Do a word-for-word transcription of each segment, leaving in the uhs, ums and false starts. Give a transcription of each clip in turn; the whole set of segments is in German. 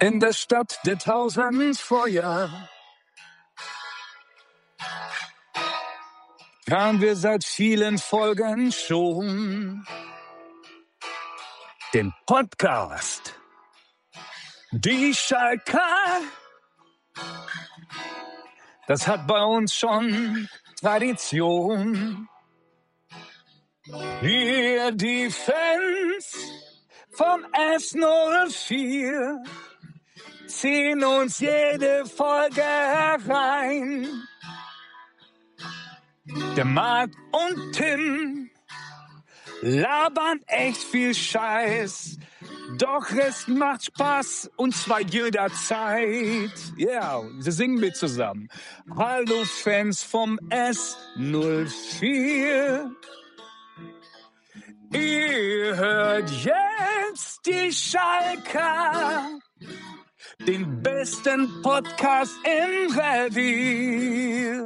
In der Stadt der tausend Feuer hören wir seit vielen Folgen schon den Podcast Die Schalker. Das hat bei uns schon Tradition. Wir, die Fans vom S null vier, ziehen uns jede Folge herein. Der Marc und Tim labern echt viel Scheiß, doch es macht Spaß und zwar jederzeit. Ja, yeah, wir singen mit zusammen. Hallo Fans vom S null vier. Ihr hört jetzt die Schalker, den besten Podcast im Revier.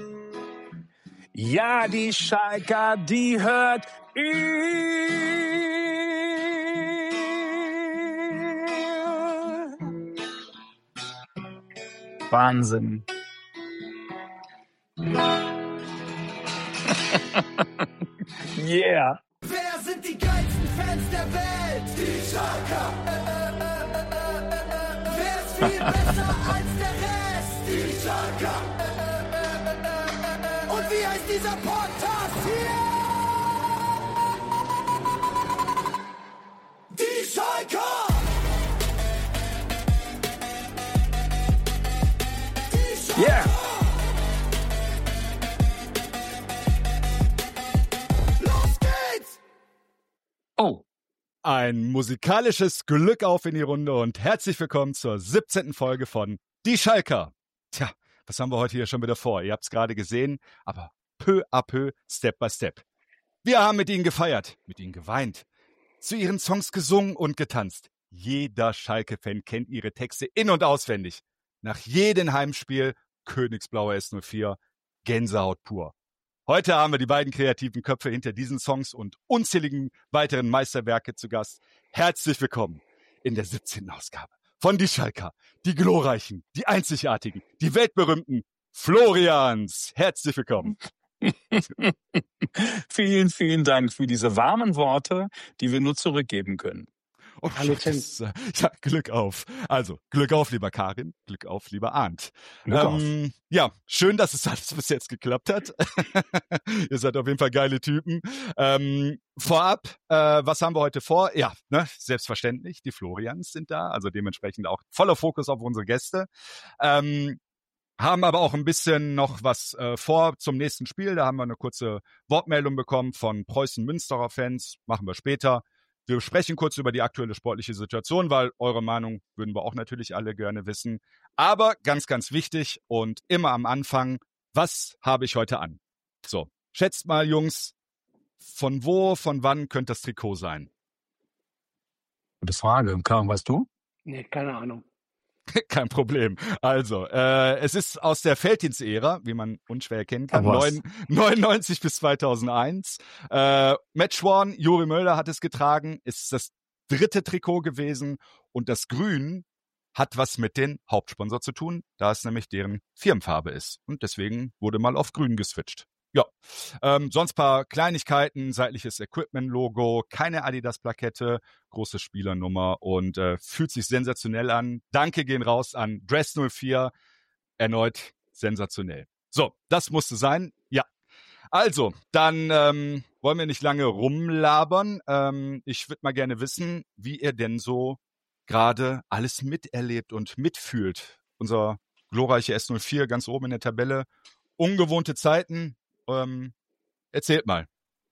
Ja, die Schalker, die hört ihr. Wahnsinn. Yeah. Wer sind die geilsten Fans der Welt? Die Schalker. Äh, äh, äh, äh, äh, äh. Wer ist viel besser als der Rest? Die Schalker. Äh, äh, äh, äh, äh. Und wie heißt dieser Podcast hier? Die Schalker. Die Schalker. Yeah. Oh. Ein musikalisches Glück auf in die Runde und herzlich willkommen zur siebzehnten Folge von Die Schalker. Tja, was haben wir heute hier schon wieder vor? Ihr habt es gerade gesehen, aber peu à peu, Step by Step. Wir haben mit ihnen gefeiert, mit ihnen geweint, zu ihren Songs gesungen und getanzt. Jeder Schalke-Fan kennt ihre Texte in- und auswendig. Nach jedem Heimspiel Königsblauer S null vier, Gänsehaut pur. Heute haben wir die beiden kreativen Köpfe hinter diesen Songs und unzähligen weiteren Meisterwerke zu Gast. Herzlich willkommen in der siebzehnten Ausgabe von Die Schalker, die glorreichen, die einzigartigen, die weltberühmten Florians. Herzlich willkommen. Vielen, vielen Dank für diese warmen Worte, die wir nur zurückgeben können. Oh, Hallo Tim. Das, äh, ja, Glück auf. Also, Glück auf, lieber Karin. Glück auf, lieber Arndt. Glück ähm, auf. Ja, schön, dass es alles bis jetzt geklappt hat. Ihr seid auf jeden Fall geile Typen. Ähm, vorab, äh, was haben wir heute vor? Ja, ne, selbstverständlich, die Florians sind da, also dementsprechend auch voller Fokus auf unsere Gäste. Ähm, haben aber auch ein bisschen noch was äh, vor zum nächsten Spiel. Da haben wir eine kurze Wortmeldung bekommen von Preußen-Münsterer Fans. Machen wir später. Wir sprechen kurz über die aktuelle sportliche Situation, weil eure Meinung würden wir auch natürlich alle gerne wissen. Aber ganz, ganz wichtig und immer am Anfang, was habe ich heute an? So, schätzt mal, Jungs, von wo, von wann könnte das Trikot sein? Gute Frage. Karin, weißt du? Nee, keine Ahnung. Kein Problem. Also, äh, es ist aus der Felddienst-Ära, wie man unschwer erkennen kann, neun, neunundneunzig bis zweitausendeins. Äh, Matchworn, Juri Möller hat es getragen, ist das dritte Trikot gewesen und das Grün hat was mit dem Hauptsponsor zu tun, da es nämlich deren Firmenfarbe ist. Und deswegen wurde mal auf Grün geswitcht. Ja, ähm, sonst paar Kleinigkeiten, seitliches Equipment-Logo, keine Adidas-Plakette, große Spielernummer und äh, fühlt sich sensationell an. Danke gehen raus an Dress null vier, erneut sensationell. So, das musste sein, ja. Also, dann ähm, wollen wir nicht lange rumlabern. Ähm, ich würde mal gerne wissen, wie ihr denn so gerade alles miterlebt und mitfühlt. Unser glorreiche S null vier ganz oben in der Tabelle, ungewohnte Zeiten. Ähm, erzählt mal.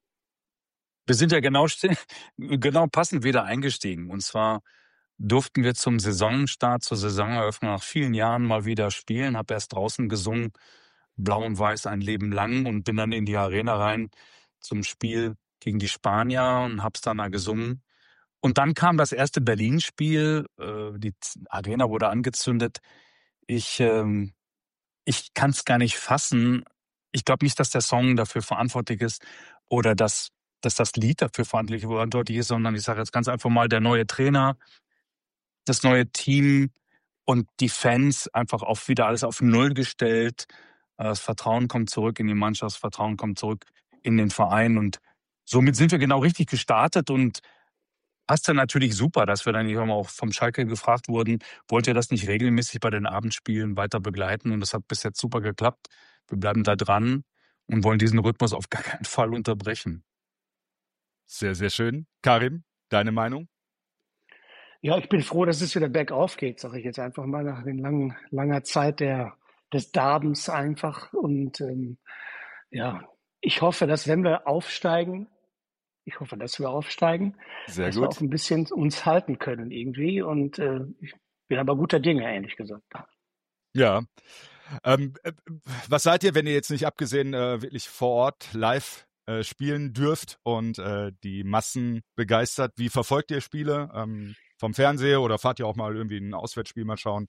Wir sind ja genau, genau passend wieder eingestiegen. Und zwar durften wir zum Saisonstart, zur Saisoneröffnung nach vielen Jahren mal wieder spielen. Habe erst draußen gesungen, Blau und Weiß ein Leben lang, und bin dann in die Arena rein zum Spiel gegen die Spanier und hab's dann da gesungen. Und dann kam das erste Berlin-Spiel. Äh, die Arena wurde angezündet. Ich, ähm, ich kann es gar nicht fassen. Ich glaube nicht, dass der Song dafür verantwortlich ist oder dass, dass das Lied dafür verantwortlich ist, sondern ich sage jetzt ganz einfach mal, der neue Trainer das neue Team und die Fans einfach auf wieder alles auf Null gestellt. Das Vertrauen kommt zurück in die Mannschaft, das Vertrauen kommt zurück in den Verein und somit sind wir genau richtig gestartet und passt dann natürlich super, dass wir dann irgendwann auch vom Schalke gefragt wurden, wollt ihr das nicht regelmäßig bei den Abendspielen weiter begleiten? Und das hat bis jetzt super geklappt. Wir bleiben da dran und wollen diesen Rhythmus auf gar keinen Fall unterbrechen. Sehr, sehr schön. Karim, deine Meinung? Ja, ich bin froh, dass es wieder bergauf geht, sage ich jetzt einfach mal, nach den langen, langer Zeit der, des Darbens einfach. Und ähm, ja, ich hoffe, dass wenn wir aufsteigen, ich hoffe, dass wir aufsteigen, Sehr dass gut. wir auch ein bisschen uns halten können irgendwie. Und äh, ich bin aber guter Dinge, ehrlich gesagt. Ja. Ähm, äh, was seid ihr, wenn ihr jetzt nicht abgesehen äh, wirklich vor Ort live äh, spielen dürft und äh, die Massen begeistert? Wie verfolgt ihr Spiele? Ähm, vom Fernseher oder fahrt ihr auch mal irgendwie ein Auswärtsspiel mal schauen?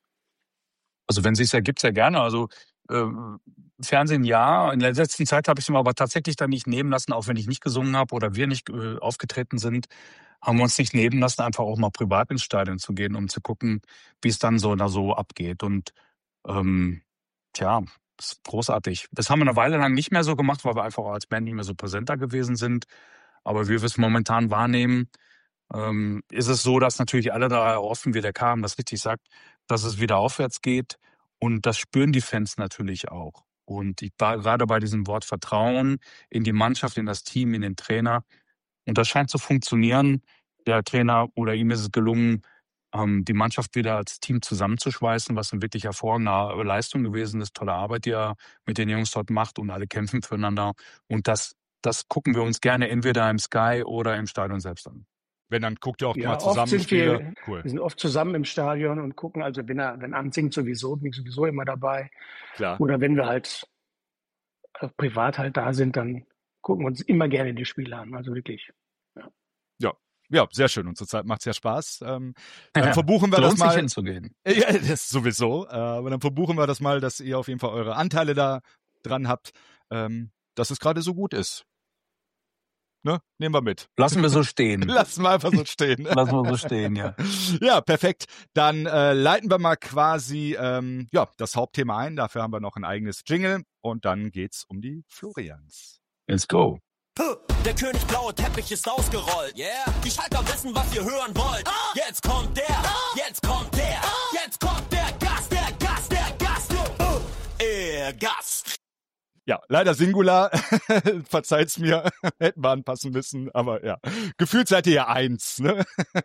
Also wenn es sich ergibt, sehr gerne. Also äh, Fernsehen ja. In der letzten Zeit habe ich es mir aber tatsächlich dann nicht nehmen lassen, auch wenn ich nicht gesungen habe oder wir nicht äh, aufgetreten sind, haben wir uns nicht nehmen lassen, einfach auch mal privat ins Stadion zu gehen, um zu gucken, wie es dann so da so abgeht. Und ähm, tja, das ist großartig. Das haben wir eine Weile lang nicht mehr so gemacht, weil wir einfach als Band nicht mehr so präsenter gewesen sind. Aber wie wir es momentan wahrnehmen, ähm, ist es so, dass natürlich alle da hoffen, wie der Karim das richtig sagt, dass es wieder aufwärts geht. Und das spüren die Fans natürlich auch. Und ich war gerade bei diesem Wort Vertrauen in die Mannschaft, in das Team, in den Trainer. Und das scheint zu funktionieren. Der Trainer oder ihm ist es gelungen, ähm, die Mannschaft wieder als Team zusammenzuschweißen, was eine wirklich hervorragende Leistung gewesen ist. Tolle Arbeit, die er mit den Jungs dort macht und alle kämpfen füreinander. Und das, das gucken wir uns gerne entweder im Sky oder im Stadion selbst an. Wenn, dann guckt ihr auch Ja, mal zusammen oft sind Spiele. wir, Cool. wir sind oft zusammen im Stadion und gucken, also wenn er, wenn Arndt singt sowieso, bin ich sowieso immer dabei. Klar. Oder wenn wir halt äh, privat halt da sind, dann gucken wir uns immer gerne die Spiele an, also wirklich. Ja, Ja, ja, sehr schön. Und zurzeit macht es ja Spaß. Ähm, dann Ja, verbuchen wir lohnt das sich mal. hinzugehen. Ja, das sowieso. Äh, aber dann verbuchen wir das mal, dass ihr auf jeden Fall eure Anteile da dran habt, ähm, dass es gerade so gut ist. Ne? Nehmen wir mit. Lassen wir so stehen. Lassen wir einfach so stehen. Lassen wir so stehen, ja. Ja, perfekt. Dann äh, leiten wir mal quasi ähm, ja, das Hauptthema ein. Dafür haben wir noch ein eigenes Jingle. Und dann geht's um die Florians. Let's go. Der König blaue Teppich ist ausgerollt. Yeah. Die Schalker wissen, was ihr hören wollt. Ah. Jetzt kommt der, ah. jetzt kommt der, ah. jetzt kommt der Gast, der Gast, der Gast. Uh. Der Gast. Ja, leider Singular. Verzeiht's mir. Hätten wir anpassen müssen. Aber ja, gefühlt seid ihr ja eins, ne?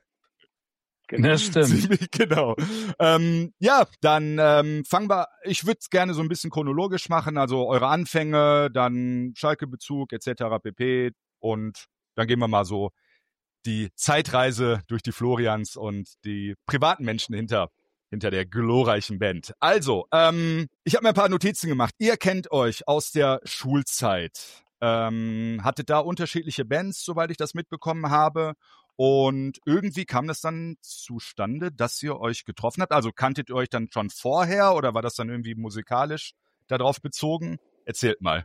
Das stimmt. Ziemlich genau. Ähm, ja, dann ähm, fangen wir, ich würde es gerne so ein bisschen chronologisch machen, also eure Anfänge, dann Schalke-Bezug et cetera pp. Und dann gehen wir mal so die Zeitreise durch die Florians und die privaten Menschen hinter, hinter der glorreichen Band. Also, ähm, ich habe mir ein paar Notizen gemacht. Ihr kennt euch aus der Schulzeit. Ähm, hattet da unterschiedliche Bands, soweit ich das mitbekommen habe. Und irgendwie kam das dann zustande, dass ihr euch getroffen habt. Also kanntet ihr euch dann schon vorher oder war das dann irgendwie musikalisch darauf bezogen? Erzählt mal.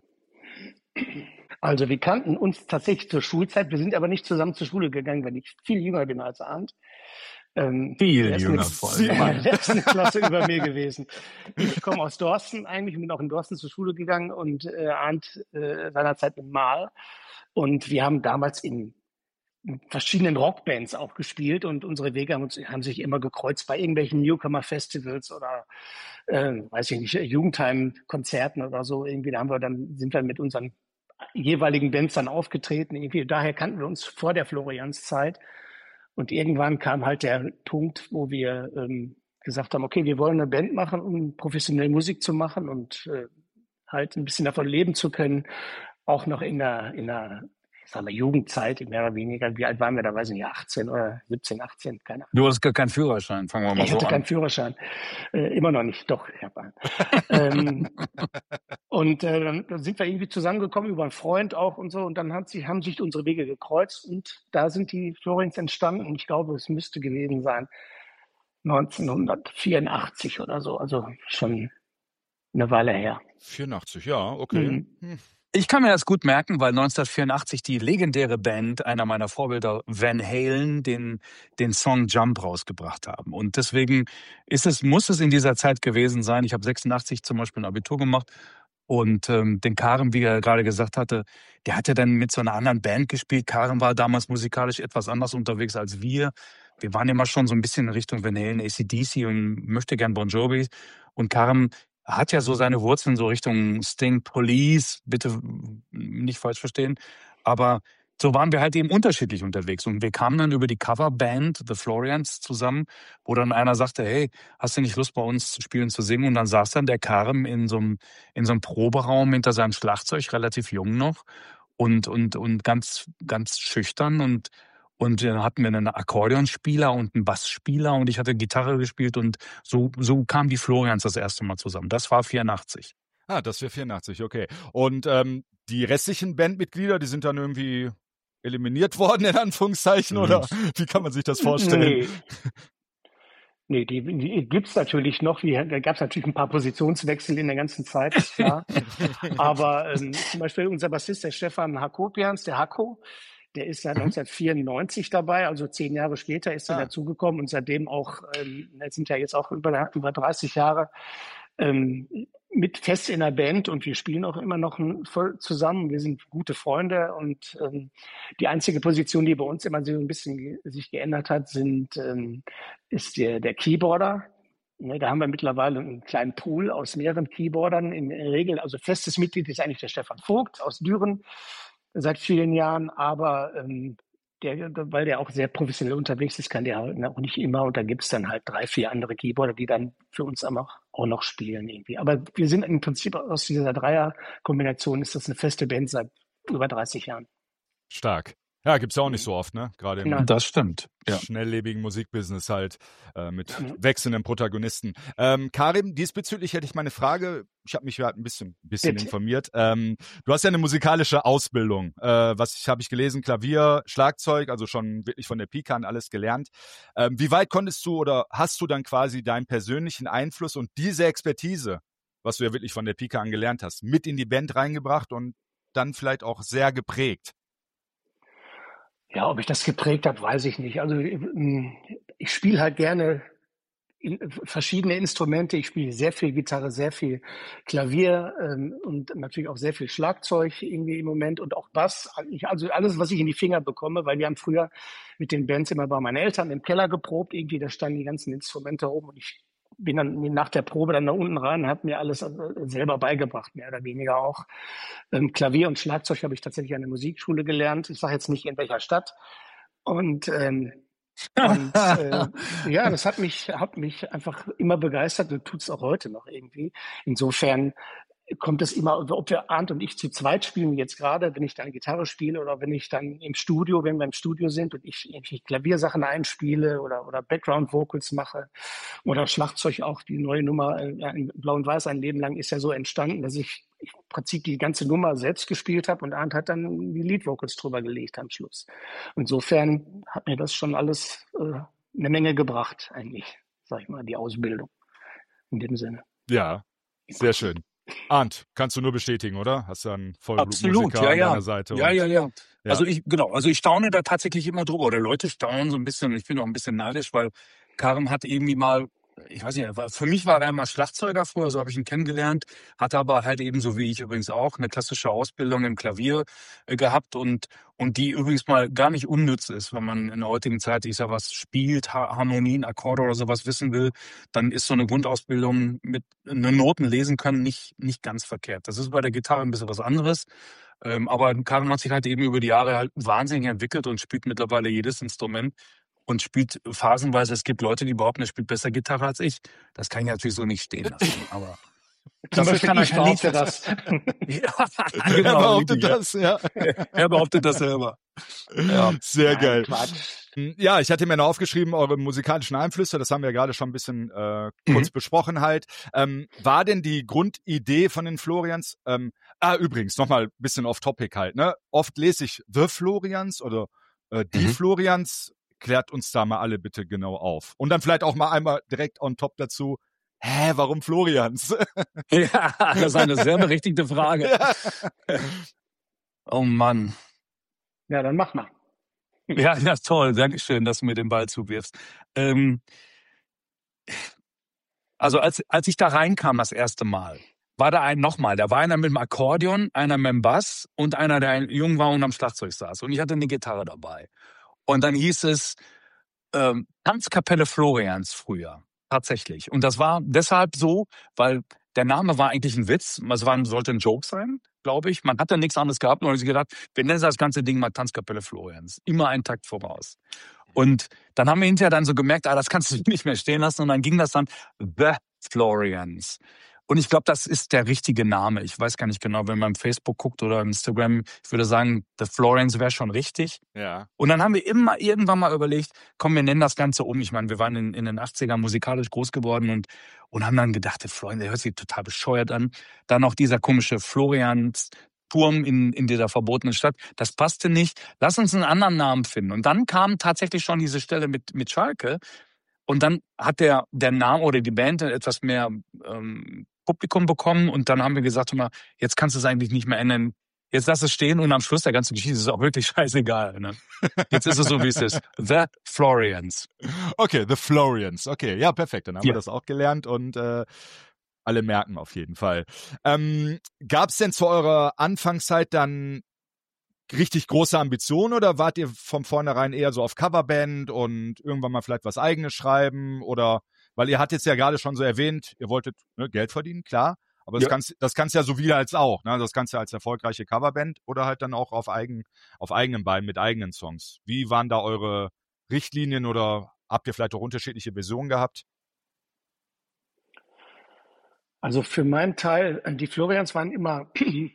Also wir kannten uns tatsächlich zur Schulzeit, wir sind aber nicht zusammen zur Schule gegangen, weil ich viel jünger bin als Arndt. Ähm, Viel der jünger ist vor eine, allem. der ist eine Klasse über mir gewesen. Ich komme aus Dorsten eigentlich, bin auch in Dorsten zur Schule gegangen und äh, Arndt äh, seinerzeit in Marl. Und wir haben damals in verschiedenen Rockbands auch gespielt und unsere Wege haben, uns, haben sich immer gekreuzt bei irgendwelchen Newcomer-Festivals oder äh, weiß ich nicht, Jugendheim-Konzerten oder so. Irgendwie da haben wir dann sind wir mit unseren jeweiligen Bands dann aufgetreten. Irgendwie daher kannten wir uns vor der Florians-Zeit und irgendwann kam halt der Punkt, wo wir ähm, gesagt haben, okay, wir wollen eine Band machen, um professionell Musik zu machen und äh, halt ein bisschen davon leben zu können, auch noch in der in der sagen wir, Jugendzeit, mehr oder weniger. Wie alt waren wir da? Weiß ich nicht, achtzehn oder siebzehn, achtzehn, keine Ahnung. Du hast gar keinen Führerschein, fangen wir mal ich so hatte an. keinen Führerschein. Äh, immer noch nicht, doch, ich habe einen. ähm, und äh, dann, dann sind wir irgendwie zusammengekommen über einen Freund auch und so und dann hat sich, haben sich unsere Wege gekreuzt und da sind die Florians entstanden und ich glaube, es müsste gewesen sein neunzehnhundertvierundachtzig oder so, also schon eine Weile her. vierundachtzig, ja, okay. Mhm. Hm. Ich kann mir das gut merken, weil neunzehnhundertvierundachtzig die legendäre Band, einer meiner Vorbilder, Van Halen, den, den Song Jump rausgebracht haben. Und deswegen ist es, muss es in dieser Zeit gewesen sein. Ich habe sechsundachtzig zum Beispiel ein Abitur gemacht. Und ähm, den Karim, wie er gerade gesagt hatte, der hat ja dann mit so einer anderen Band gespielt. Karim war damals musikalisch etwas anders unterwegs als wir. Wir waren immer schon so ein bisschen in Richtung Van Halen, A C D C und möchte gern Bon Jovi. Und Karim hat ja so seine Wurzeln so Richtung Sting, Police, bitte nicht falsch verstehen. Aber so waren wir halt eben unterschiedlich unterwegs. Und wir kamen dann über die Coverband The Florians zusammen, wo dann einer sagte, hey, hast du nicht Lust bei uns zu spielen, zu singen? Und dann saß dann der Karim in so einem, in so einem Proberaum hinter seinem Schlagzeug, relativ jung noch und, und, und ganz, ganz schüchtern. Und, und dann hatten wir einen Akkordeonspieler und einen Bassspieler und ich hatte Gitarre gespielt und so, so kamen die Florians das erste Mal zusammen. Das war vierundachtzig. Ah, das wäre vierundachtzig, okay. Und ähm, die restlichen Bandmitglieder, die sind dann irgendwie eliminiert worden, in Anführungszeichen, oder wie kann man sich das vorstellen? Nee. Nee, die, die gibt's natürlich noch. Wie, da gab's natürlich ein paar Positionswechsel in der ganzen Zeit, ist klar. Aber ähm, zum Beispiel unser Bassist, der Stefan Hakopians, der Hako, der ist seit neunzehnhundertvierundneunzig dabei, also zehn Jahre später ist er ah. dazugekommen und seitdem auch, ähm, das sind ja jetzt auch über, über dreißig Jahre, ähm, mit fest in der Band und wir spielen auch immer noch voll zusammen. Wir sind gute Freunde und ähm, die einzige Position, die bei uns immer so ein bisschen ge- sich geändert hat, sind ähm, ist der, der Keyboarder. Ne, da haben wir mittlerweile einen kleinen Pool aus mehreren Keyboardern. In der Regel, also festes Mitglied ist eigentlich der Stefan Vogt aus Düren seit vielen Jahren, aber ähm, der, weil der auch sehr professionell unterwegs ist, kann der halt auch nicht immer. Und da gibt es dann halt drei, vier andere Keyboarder, die dann für uns auch, auch noch spielen irgendwie. Aber wir sind im Prinzip aus dieser Dreier-Kombination ist das eine feste Band seit über dreißig Jahren. Stark. Ja, gibt's ja auch nicht so oft, ne? Gerade im Genau. Das stimmt. Ja. schnelllebigen Musikbusiness halt äh, mit Mhm. wechselnden Protagonisten. Ähm, Karim, diesbezüglich hätte ich mal eine Frage. Ich habe mich ja ein bisschen, bisschen Bitte. informiert. Ähm, du hast ja eine musikalische Ausbildung. Äh, was ich habe ich gelesen, Klavier, Schlagzeug, also schon wirklich von der Pike an alles gelernt. Ähm, wie weit konntest du oder hast du dann quasi deinen persönlichen Einfluss und diese Expertise, was du ja wirklich von der Pike an gelernt hast, mit in die Band reingebracht und dann vielleicht auch sehr geprägt? Ja, ob ich das geprägt habe, weiß ich nicht. Also ähm, ich spiele halt gerne in, verschiedene Instrumente. Ich spiele sehr viel Gitarre, sehr viel Klavier ähm, und natürlich auch sehr viel Schlagzeug irgendwie im Moment und auch Bass. Ich, also alles, was ich in die Finger bekomme, weil wir haben früher mit den Bands immer bei meinen Eltern im Keller geprobt. Irgendwie, da standen die ganzen Instrumente rum und ich bin dann nach der Probe dann da unten rein und habe mir alles äh, selber beigebracht, mehr oder weniger auch. Ähm, Klavier und Schlagzeug habe ich tatsächlich an der Musikschule gelernt. Ich sage jetzt nicht in welcher Stadt. Und, ähm, und äh, ja, das hat mich, hat mich einfach immer begeistert und tut es auch heute noch irgendwie. Insofern kommt es immer, ob wir Arndt und ich zu zweit spielen, wie jetzt gerade, wenn ich dann Gitarre spiele oder wenn ich dann im Studio, wenn wir im Studio sind und ich irgendwie Klaviersachen einspiele oder, oder Background-Vocals mache oder Schlagzeug auch, die neue Nummer äh, in Blau und Weiß ein Leben lang ist ja so entstanden, dass ich im Prinzip die ganze Nummer selbst gespielt habe und Arndt hat dann die Lead-Vocals drüber gelegt am Schluss. Insofern hat mir das schon alles äh, eine Menge gebracht eigentlich, sag ich mal, die Ausbildung in dem Sinne. Ja, sehr schön. Arndt, kannst du nur bestätigen, oder? Hast du einen Absolut, Vollblutmusiker ja, an ja. deiner Seite? Ja, und- ja, ja. Ja. Also ich, genau, also ich staune da tatsächlich immer drüber. Oder Leute staunen so ein bisschen. Ich bin auch ein bisschen neidisch, weil Karim hat irgendwie mal, ich weiß nicht, war- für mich war er mal Schlagzeuger früher, so habe ich ihn kennengelernt, hatte aber halt eben, so wie ich übrigens auch, eine klassische Ausbildung im Klavier äh, gehabt und, und die übrigens mal gar nicht unnütz ist, wenn man in der heutigen Zeit, ich sag was, spielt, Ha- Harmonien, Akkorde oder sowas wissen will, dann ist so eine Grundausbildung mit eine Noten lesen können nicht, nicht ganz verkehrt. Das ist bei der Gitarre ein bisschen was anderes. Ähm, aber Karim hat sich halt eben über die Jahre halt wahnsinnig entwickelt und spielt mittlerweile jedes Instrument und spielt phasenweise, es gibt Leute, die behaupten, er spielt besser Gitarre als ich. Das kann ich natürlich so nicht stehen lassen, aber Zum dafür Beispiel kann er ich kein Lied behaupte das. Ja, Er genau, behauptet richtig, ja. das, ja. Er behauptet das selber. Ja. Sehr Nein, geil. Quatsch. Ja, ich hatte mir noch aufgeschrieben, eure musikalischen Einflüsse, das haben wir ja gerade schon ein bisschen äh, kurz Mhm. besprochen halt. Ähm, war denn die Grundidee von den Florians, ähm, ah, übrigens, nochmal ein bisschen off-topic halt, ne? Oft lese ich The Florians oder äh, die Mhm. Florians. Klärt uns da mal alle bitte genau auf. Und dann vielleicht auch mal einmal direkt on top dazu, hä, warum Florians? Ja, das ist eine sehr berechtigte Frage. Ja. Oh Mann. Ja, dann mach mal. Ja, ja, toll. Dankeschön, dass du mir den Ball zuwirfst. Ähm, also als, als ich da reinkam das erste Mal, war da ein nochmal, da war einer mit dem Akkordeon, einer mit dem Bass und einer, der jung war und am Schlagzeug saß. Und ich hatte eine Gitarre dabei. Und dann hieß es ähm, Tanzkapelle Florians früher. Tatsächlich. Und das war deshalb so, weil der Name war eigentlich ein Witz. Es war, sollte ein Joke sein, glaube ich. Man hatte nichts anderes gehabt und hat sich gedacht, wir nennen das ganze Ding mal Tanzkapelle Florians. Immer einen Takt voraus. Und dann haben wir hinterher dann so gemerkt, ah, das kannst du nicht mehr stehen lassen. Und dann ging das dann The Florians. Und ich glaube, das ist der richtige Name. Ich weiß gar nicht genau, wenn man Facebook guckt oder Instagram, ich würde sagen, The Florians wäre schon richtig. Ja. Und dann haben wir immer irgendwann mal überlegt, komm, wir nennen das Ganze um. Ich meine, wir waren in, in den achtzigern musikalisch groß geworden und, und haben dann gedacht, der Florian, der hört sich total bescheuert an. Dann noch dieser komische Florians Turm in, in dieser verbotenen Stadt. Das passte nicht. Lass uns einen anderen Namen finden. Und dann kam tatsächlich schon diese Stelle mit, mit Schalke. Und dann hat der, der Name oder die Band etwas mehr ähm, Publikum bekommen. Und dann haben wir gesagt, hör mal, jetzt kannst du es eigentlich nicht mehr ändern. Jetzt lass es stehen und am Schluss der ganzen Geschichte ist es auch wirklich scheißegal. Ne? Jetzt ist es so, wie es ist. The Florians. Okay, The Florians. Okay, ja, perfekt. Dann haben Ja. wir das auch gelernt und äh, alle merken auf jeden Fall. Ähm, gab es denn zu eurer Anfangszeit dann richtig große Ambitionen oder wart ihr von vornherein eher so auf Coverband und irgendwann mal vielleicht was Eigenes schreiben? Oder, weil ihr hattet jetzt ja gerade schon so erwähnt, ihr wolltet ne, Geld verdienen, klar. Aber das Ja. kannst das kannst ja so wie als auch. Ne? Das kannst du als erfolgreiche Coverband oder halt dann auch auf, eigen, auf eigenen Beinen mit eigenen Songs. Wie waren da eure Richtlinien oder habt ihr vielleicht auch unterschiedliche Visionen gehabt? Also für meinen Teil, die Florians waren immer,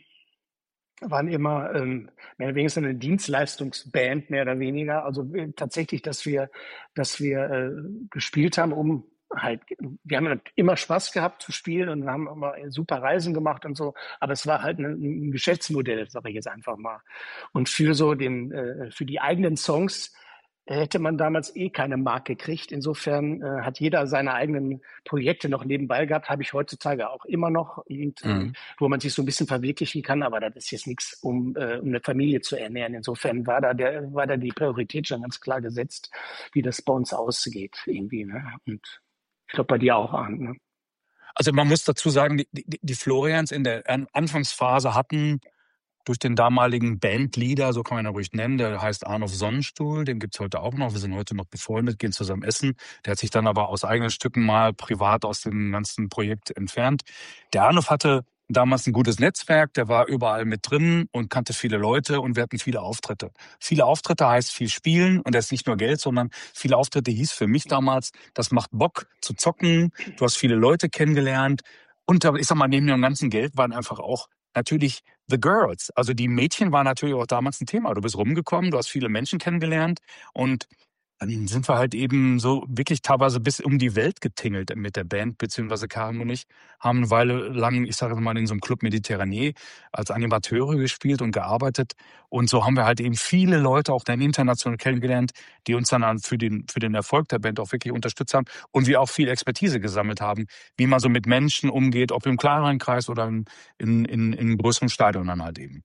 waren immer ähm, mehr oder weniger eine Dienstleistungsband, mehr oder weniger. Also äh, tatsächlich, dass wir, dass wir äh, gespielt haben, um halt, wir haben immer Spaß gehabt zu spielen und haben immer super Reisen gemacht und so, aber es war halt ein, ein Geschäftsmodell, sage ich jetzt einfach mal. Und für so den, äh, für die eigenen Songs hätte man damals eh keine Mark gekriegt. Insofern äh, hat jeder seine eigenen Projekte noch nebenbei gehabt, habe ich heutzutage auch immer noch, und, Mhm. äh, wo man sich so ein bisschen verwirklichen kann, aber das ist jetzt nichts, um, äh, um eine Familie zu ernähren. Insofern war da, der, war da die Priorität schon ganz klar gesetzt, wie das bei uns ausgeht irgendwie. Ne? Und ich glaube, bei dir auch, Arndt. Ne? Also man muss dazu sagen, die, die, die Florians in der An- Anfangsphase hatten durch den damaligen Bandleader, so kann man ihn ja ruhig nennen, der heißt Arnulf Sonnenstuhl, den gibt's heute auch noch, wir sind heute noch befreundet, gehen zusammen essen. Der hat sich dann aber aus eigenen Stücken mal privat aus dem ganzen Projekt entfernt. Der Arnulf hatte damals ein gutes Netzwerk, der war überall mit drin und kannte viele Leute und wir hatten viele Auftritte. Viele Auftritte heißt viel spielen und das ist nicht nur Geld, sondern viele Auftritte hieß für mich damals, das macht Bock zu zocken, du hast viele Leute kennengelernt und ich sag mal, neben dem ganzen Geld waren einfach auch natürlich the girls. Also die Mädchen waren natürlich auch damals ein Thema. Du bist rumgekommen, du hast viele Menschen kennengelernt und dann sind wir halt eben so wirklich teilweise bis um die Welt getingelt mit der Band, beziehungsweise Karin und ich haben eine Weile lang, ich sage mal, in so einem Club Mediterranee als Animateure gespielt und gearbeitet. Und so haben wir halt eben viele Leute auch dann international kennengelernt, die uns dann für den, für den Erfolg der Band auch wirklich unterstützt haben und wir auch viel Expertise gesammelt haben, wie man so mit Menschen umgeht, ob im kleineren Kreis oder in, in, in, in größeren Stadion dann halt eben.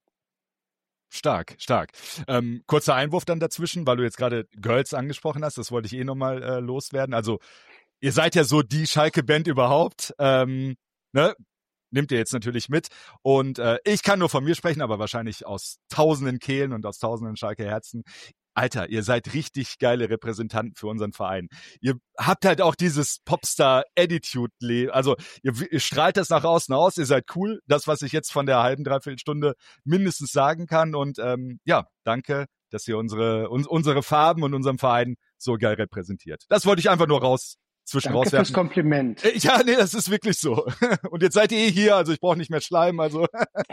Stark, stark. Ähm, kurzer Einwurf dann dazwischen, weil du jetzt gerade Girls angesprochen hast, das wollte ich eh nochmal äh, loswerden. Also ihr seid ja so die Schalke-Band überhaupt, ähm, ne? Nimmt ihr jetzt natürlich mit. Und äh, ich kann nur von mir sprechen, aber wahrscheinlich aus tausenden Kehlen und aus tausenden Schalke-Herzen. Alter, ihr seid richtig geile Repräsentanten für unseren Verein. Ihr habt halt auch dieses Popstar-Attitude, also ihr, ihr strahlt das nach außen aus, ihr seid cool, das, was ich jetzt von der halben, dreiviertel Stunde mindestens sagen kann und ähm, ja, danke, dass ihr unsere, uns, unsere Farben und unseren Verein so geil repräsentiert. Das wollte ich einfach nur raus, zwischen Danke rauswerfen. fürs Kompliment. Äh, Ja, nee, das ist wirklich so. Und jetzt seid ihr eh hier, also ich brauche nicht mehr Schleim, also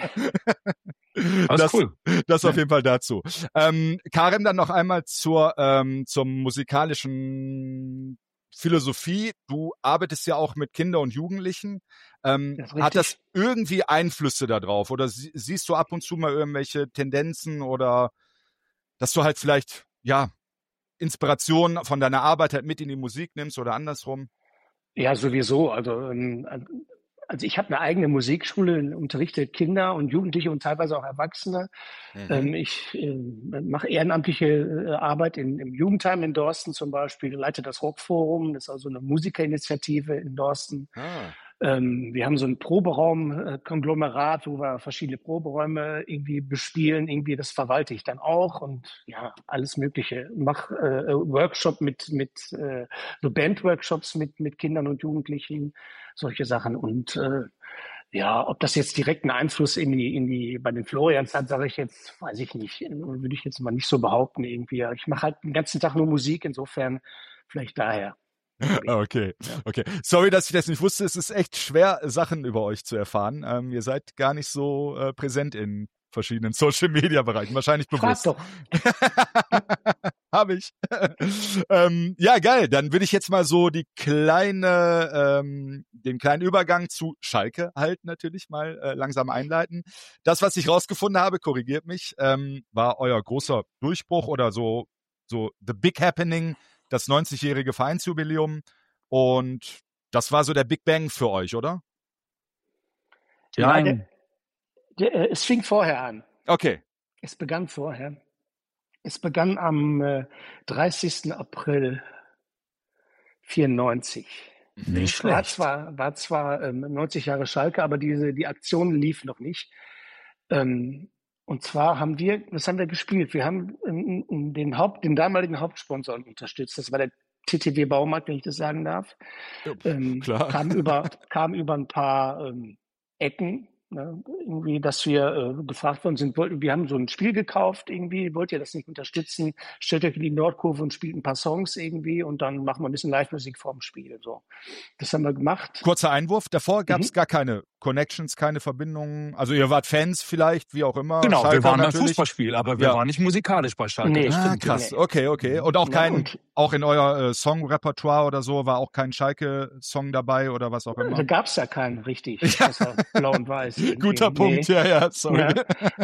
Alles das, cool. das auf jeden Fall dazu. Ähm, Karin, dann noch einmal zur ähm, zum musikalischen Philosophie. Du arbeitest ja auch mit Kindern und Jugendlichen. Ähm, Das ist hat das richtig. irgendwie Einflüsse darauf? Oder sie, siehst du ab und zu mal irgendwelche Tendenzen oder dass du halt vielleicht, ja, Inspiration von deiner Arbeit halt mit in die Musik nimmst oder andersrum? Ja, sowieso. Also, ähm, also ich habe eine eigene Musikschule, unterrichte Kinder und Jugendliche und teilweise auch Erwachsene. Mhm. Ähm, ich äh, mache ehrenamtliche äh, Arbeit in, im Jugendheim in Dorsten zum Beispiel, leite das Rockforum, das ist also eine Musikerinitiative in Dorsten. Ah. Ähm, wir haben so ein Proberaum-Konglomerat, wo wir verschiedene Proberäume irgendwie bespielen. Irgendwie, das verwalte ich dann auch und ja, alles Mögliche. Mach äh, Workshop mit, mit äh, so Bandworkshops mit, mit Kindern und Jugendlichen, solche Sachen. Und äh, ja, ob das jetzt direkt einen Einfluss in die, in die, bei den Florians hat, sage ich jetzt, weiß ich nicht. Würde ich jetzt mal nicht so behaupten irgendwie. Ich mache halt den ganzen Tag nur Musik, insofern vielleicht daher. Okay, okay. Sorry, dass ich das nicht wusste. Es ist echt schwer, Sachen über euch zu erfahren. Ähm, ihr seid gar nicht so äh, präsent in verschiedenen Social-Media-Bereichen. Wahrscheinlich bewusst. Frag doch. Habe ich. ähm, ja, geil. Dann würde ich jetzt mal so die kleine, ähm, den kleinen Übergang zu Schalke halt natürlich mal äh, langsam einleiten. Das, was ich rausgefunden habe, korrigiert mich, ähm, war euer großer Durchbruch oder so, so the big happening, das neunzigjährige Vereinsjubiläum. Und das war so der Big Bang für euch, oder? Ja, Nein, der, der, es fing vorher an. Okay. Es begann vorher. Es begann am äh, dreißigsten April vierundneunzig. Nicht War schlecht. zwar, war zwar ähm, neunzig Jahre Schalke, aber diese, die Aktion lief noch nicht. Ähm, und zwar haben wir, was haben wir gespielt? Wir haben ähm, den, Haupt, den damaligen Hauptsponsor unterstützt. Das war der T T W Baumarkt, wenn ich das sagen darf. Ja, ähm, klar. Kam über, kam über ein paar ähm, Ecken. Ne, irgendwie, dass wir äh, gefragt worden sind, wollten, wir haben so ein Spiel gekauft irgendwie, wollt ihr das nicht unterstützen? Stellt euch in die Nordkurve und spielt ein paar Songs irgendwie und dann machen wir ein bisschen Live-Musik vorm Spiel. So. Das haben wir gemacht. Kurzer Einwurf, davor gab es Mhm. gar keine Connections, keine Verbindungen. Also ihr wart Fans vielleicht, wie auch immer. Genau, Schalke wir waren beim natürlich. Fußballspiel, aber wir Ja. waren nicht musikalisch bei Schalke. Nee. Das Ah, stimmt. krass. Nee. Okay, okay. Und auch Ja, kein, und- auch in euer äh, Songrepertoire oder so war auch kein Schalke-Song dabei oder was auch immer. Da gab es ja keinen richtig, Ja. außer Blau und Weiß. irgendwie. Guter Nee. Punkt, ja, ja, sorry. Ja.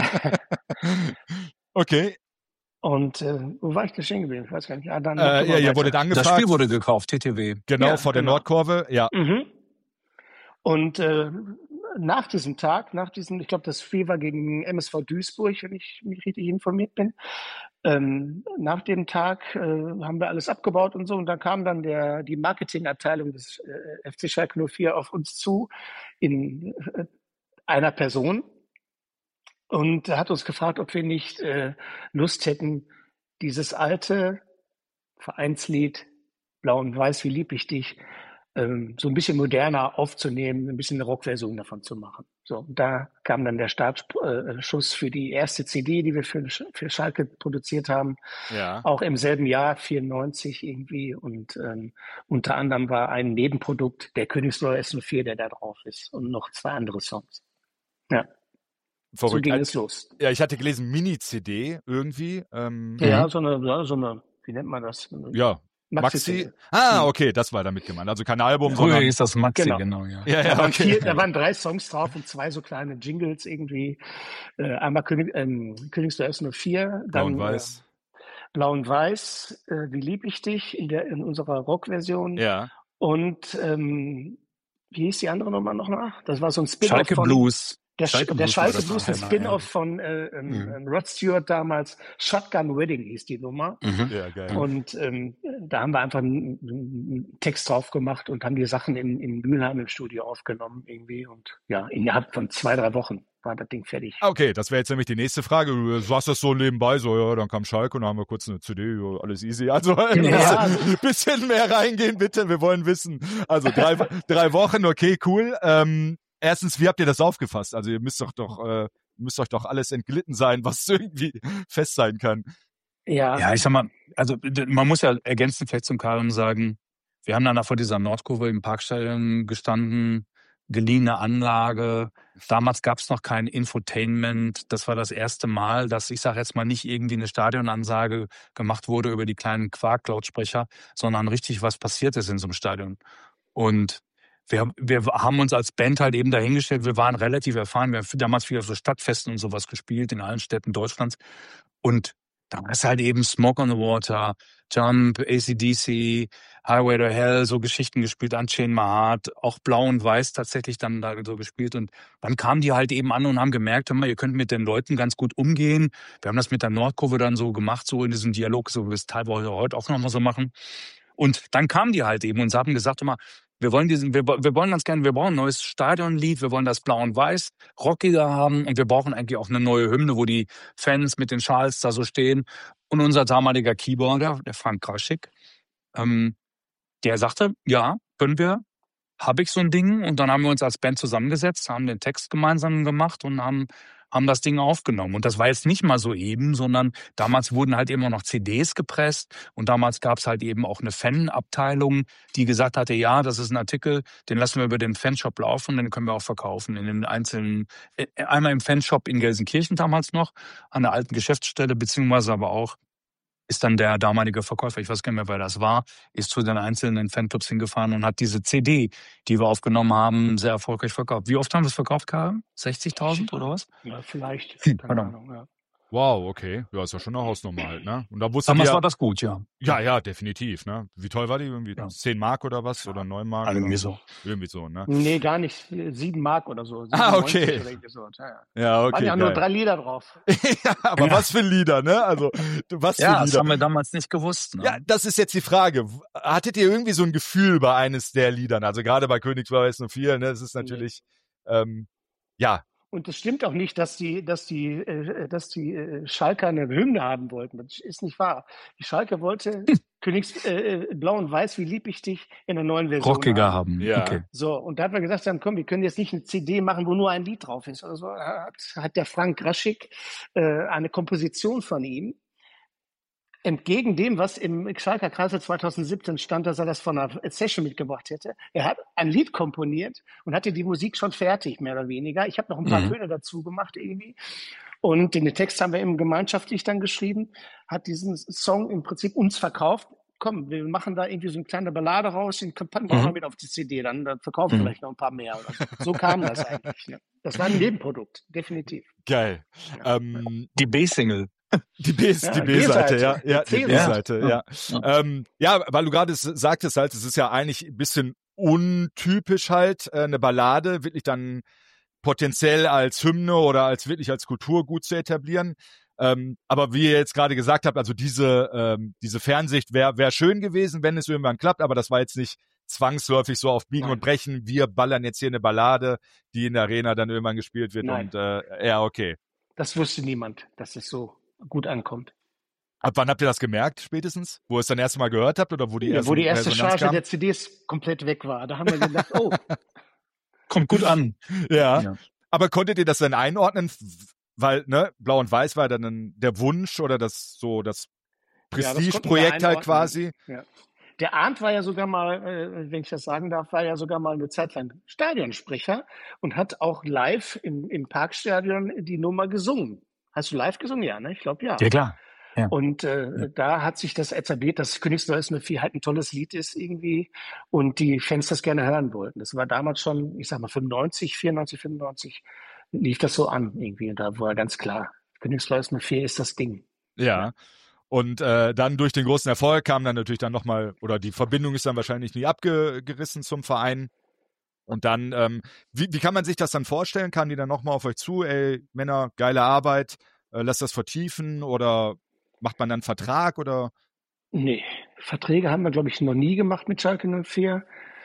Okay. Und äh, wo war ich da stehen geblieben? Ich weiß gar nicht. Ja, dann Äh, mach du ja, mal ihr weiter. wurdet Das angefragt. Spiel wurde gekauft, T T W. Genau, Ja, vor der genau. Nordkurve. Ja. Mhm. Und äh, nach diesem Tag, nach diesem, ich glaube, das Spiel war gegen M S V Duisburg, wenn ich mich richtig informiert bin. Ähm, nach dem Tag äh, haben wir alles abgebaut und so. Und dann kam dann der, die Marketingabteilung des äh, F C Schalke null vier auf uns zu in äh, einer Person und hat uns gefragt, ob wir nicht äh, Lust hätten, dieses alte Vereinslied Blau und Weiß, wie lieb ich dich, ähm, so ein bisschen moderner aufzunehmen, ein bisschen eine Rockversion davon zu machen. So, und da kam dann der Startschuss für die erste C D, die wir für, für Schalke produziert haben, Ja. auch im selben Jahr, vierundneunzig irgendwie. Und ähm, unter anderem war ein Nebenprodukt der Königsblau S null vier, der da drauf ist, und noch zwei andere Songs. Ja, so Verrückt. ging Also, es los. ja, ich hatte gelesen, Mini-C D irgendwie. Ähm, Ja, so eine, so eine, wie nennt man das? ja. Maxi. Maxi-C D. Ah, okay, das war damit gemeint. Also kein Album, Früher sondern. hieß das Maxi, Genau. genau, ja. Ja, Da ja, waren, okay. vier, da waren drei Songs drauf und zwei so kleine Jingles irgendwie. Äh, einmal König, ähm, Königsblau S null vier, Blau dann und Weiß. Äh, Blau und Weiß, äh, Wie lieb ich dich in, der, in unserer Rockversion. Ja. Und ähm, wie hieß die andere Nummer noch mal? Das war so ein Spin-off Schalke von Blues. der Sch- Schalke der Blues war Schalke das Blues, auch das immer, Spin-off ja. von äh, ähm, Mhm. ähm, Rod Stewart damals. Shotgun Wedding hieß die Nummer. Mhm. Ja, geil. Und ähm, da haben wir einfach einen, einen Text drauf gemacht und haben die Sachen in, in Mülheim im Studio aufgenommen irgendwie. Und ja, innerhalb von zwei, drei Wochen war das Ding fertig. Okay, das wäre jetzt nämlich die nächste Frage. Du sagst das so nebenbei, so, ja, dann kam Schalke und dann haben wir kurz eine C D, ja, alles easy. Also ein Ja. bisschen, bisschen mehr reingehen, bitte, wir wollen wissen. Also drei, drei Wochen, okay, cool. Ähm, erstens, wie habt ihr das aufgefasst? Also ihr müsst doch doch, äh, müsst euch doch alles entglitten sein, was irgendwie fest sein kann. Ja, Ja, ich sag mal, also d- man muss ja ergänzend vielleicht zum Karim sagen, wir haben dann vor dieser Nordkurve im Parkstadion gestanden, geliehene Anlage. Damals gab es noch kein Infotainment. Das war das erste Mal, dass, ich sage jetzt mal, nicht irgendwie eine Stadionansage gemacht wurde über die kleinen Quark-Lautsprecher, sondern richtig was passiert ist in so einem Stadion. Und wir, wir haben uns als Band halt eben dahingestellt, wir waren relativ erfahren, wir haben damals viel auf so Stadtfesten und sowas gespielt in allen Städten Deutschlands. Und Da ist halt eben Smoke on the Water, Jump, A C D C, Highway to Hell, so Geschichten gespielt, Unchained My Heart, auch Blau und Weiß tatsächlich dann da so gespielt. Und dann kamen die halt eben an und haben gemerkt, hör mal, ihr könnt mit den Leuten ganz gut umgehen. Wir haben das mit der Nordkurve dann so gemacht, so in diesem Dialog, so wie wir es teilweise heute auch nochmal so machen. Und dann kamen die halt eben und haben gesagt, hör mal, wir wollen diesen, wir, wir wollen ganz gerne, wir brauchen ein neues Stadionlied, wir wollen das Blau und Weiß rockiger haben und wir brauchen eigentlich auch eine neue Hymne, wo die Fans mit den Schals da so stehen. Und unser damaliger Keyboarder, der Frank Kraschik, ähm, der sagte, ja, können wir, habe ich so ein Ding. Und dann haben wir uns als Band zusammengesetzt, haben den Text gemeinsam gemacht und haben haben das Ding aufgenommen. Und das war jetzt nicht mal so eben, sondern damals wurden halt immer noch C Ds gepresst und damals gab es halt eben auch eine Fanabteilung, die gesagt hatte, ja, das ist ein Artikel, den lassen wir über den Fanshop laufen, den können wir auch verkaufen in den einzelnen, einmal im Fanshop in Gelsenkirchen damals noch, an der alten Geschäftsstelle, beziehungsweise aber auch ist dann der damalige Verkäufer, ich weiß gar nicht mehr, wer das war, ist zu den einzelnen Fanclubs hingefahren und hat diese C D, die wir aufgenommen haben, sehr erfolgreich verkauft. Wie oft haben wir es verkauft, Karin? sechzigtausend oder was? Ja, vielleicht. Hm, Keine pardon. Ahnung, ja. Wow, okay. Ja, ist ja schon eine Hausnummer halt, ne? Und da wusste Damals ja, war das gut, ja. ja, ja, definitiv, ne? Wie teuer war die? Irgendwie Ja. zehn Mark oder was? Oder neun Mark? Also irgendwie oder? so. Irgendwie so, ne? Nee, gar nicht. Sieben Mark oder so. Ah, okay. siebenundneunzig oder irgendwie so. Ja, ja. Ja, okay. Waren ja geil. nur drei Lieder drauf. ja, aber Ja. was für Lieder, ne? Also, was für Ja, das Lieder. haben wir damals nicht gewusst. Ne? Ja, das ist jetzt die Frage. Hattet ihr irgendwie so ein Gefühl bei eines der Liedern? Also gerade bei Königsblau S null vier, ne? Es ist natürlich, ähm, ja. Und es stimmt auch nicht, dass die, dass die, äh, dass die äh, Schalker eine Hymne haben wollten. Das ist nicht wahr. Die Schalke wollte Königs äh, Blau und Weiß, wie lieb ich dich, in der neuen Version Rockiger haben. haben. Ja. Okay. So, und da hat man gesagt, dann komm, wir können jetzt nicht eine C D machen, wo nur ein Lied drauf ist. Oder so hat, hat der Frank Kraschik äh, eine Komposition von ihm, entgegen dem, was im Schalker Kreisel zweitausendsiebzehn stand, dass er das von einer Session mitgebracht hätte. Er hat ein Lied komponiert und hatte die Musik schon fertig, mehr oder weniger. Ich habe noch ein paar Mhm. Töne dazu gemacht irgendwie. Und den Text haben wir eben gemeinschaftlich dann geschrieben, hat diesen Song im Prinzip uns verkauft. Komm, wir machen da irgendwie so eine kleine Ballade raus, den packen wir Mhm. mal mit auf die C D, dann, dann verkaufen wir Mhm. vielleicht noch ein paar mehr. Oder so. So kam das eigentlich. Ne? Das war ein Nebenprodukt, definitiv. Geil. Ja. Ähm, Die B-Single. die B, Ja, die B-Seite, B-Seite. ja, ja, die C-Seite. B-Seite, ja. Ja. Ähm, ja, weil du gerade s- sagtest halt, es ist ja eigentlich ein bisschen untypisch halt, äh, eine Ballade wirklich dann potenziell als Hymne oder als wirklich als Kulturgut zu etablieren. Ähm, aber wie ihr jetzt gerade gesagt habt, also diese, ähm, diese Fernsicht wäre wär schön gewesen, wenn es irgendwann klappt, aber das war jetzt nicht zwangsläufig so auf Biegen Nein. und Brechen. Wir ballern jetzt hier eine Ballade, die in der Arena dann irgendwann gespielt wird. Nein. Und äh, ja, okay. Das wusste niemand, dass es so gut ankommt. Ab wann habt ihr das gemerkt spätestens? Wo ihr es dann erst mal gehört habt oder wo die Ja, erste wo die erste Resonanz Charge kam? der C Ds komplett weg war, da haben wir gedacht, oh, Kommt gut an. Ja. Ja. Aber konntet ihr das dann einordnen? Weil, ne, Blau und Weiß war dann der Wunsch oder das so das Ja, das konnten wir Prestigeprojekt halt einordnen. quasi. Ja. Der Arndt war ja sogar mal, äh, wenn ich das sagen darf, war ja sogar mal eine Zeit lang Stadionsprecher und hat auch live im, im Parkstadion die Nummer gesungen. Hast du live gesungen? Ja, ne? Ich glaube, ja. Ja, klar. Ja. Und äh, da hat sich das etabliert, dass Königsblau S null vier halt ein tolles Lied ist irgendwie und die Fans das gerne hören wollten. Das war damals schon, ich sag mal, fünfundneunzig, vierundneunzig, fünfundneunzig lief das so an irgendwie. Und da war ganz klar, Königsblau S null vier ist das Ding. Ja. Und äh, dann durch den großen Erfolg kam dann natürlich dann nochmal, oder die Verbindung ist dann wahrscheinlich nie abgerissen zum Verein. Und dann, ähm, wie, wie kann man sich das dann vorstellen? Kamen die dann nochmal auf euch zu, ey, Männer, geile Arbeit, äh, lasst das vertiefen oder macht man dann einen Vertrag oder? Nee, Verträge haben wir, glaube ich, noch nie gemacht mit Schalke null vier.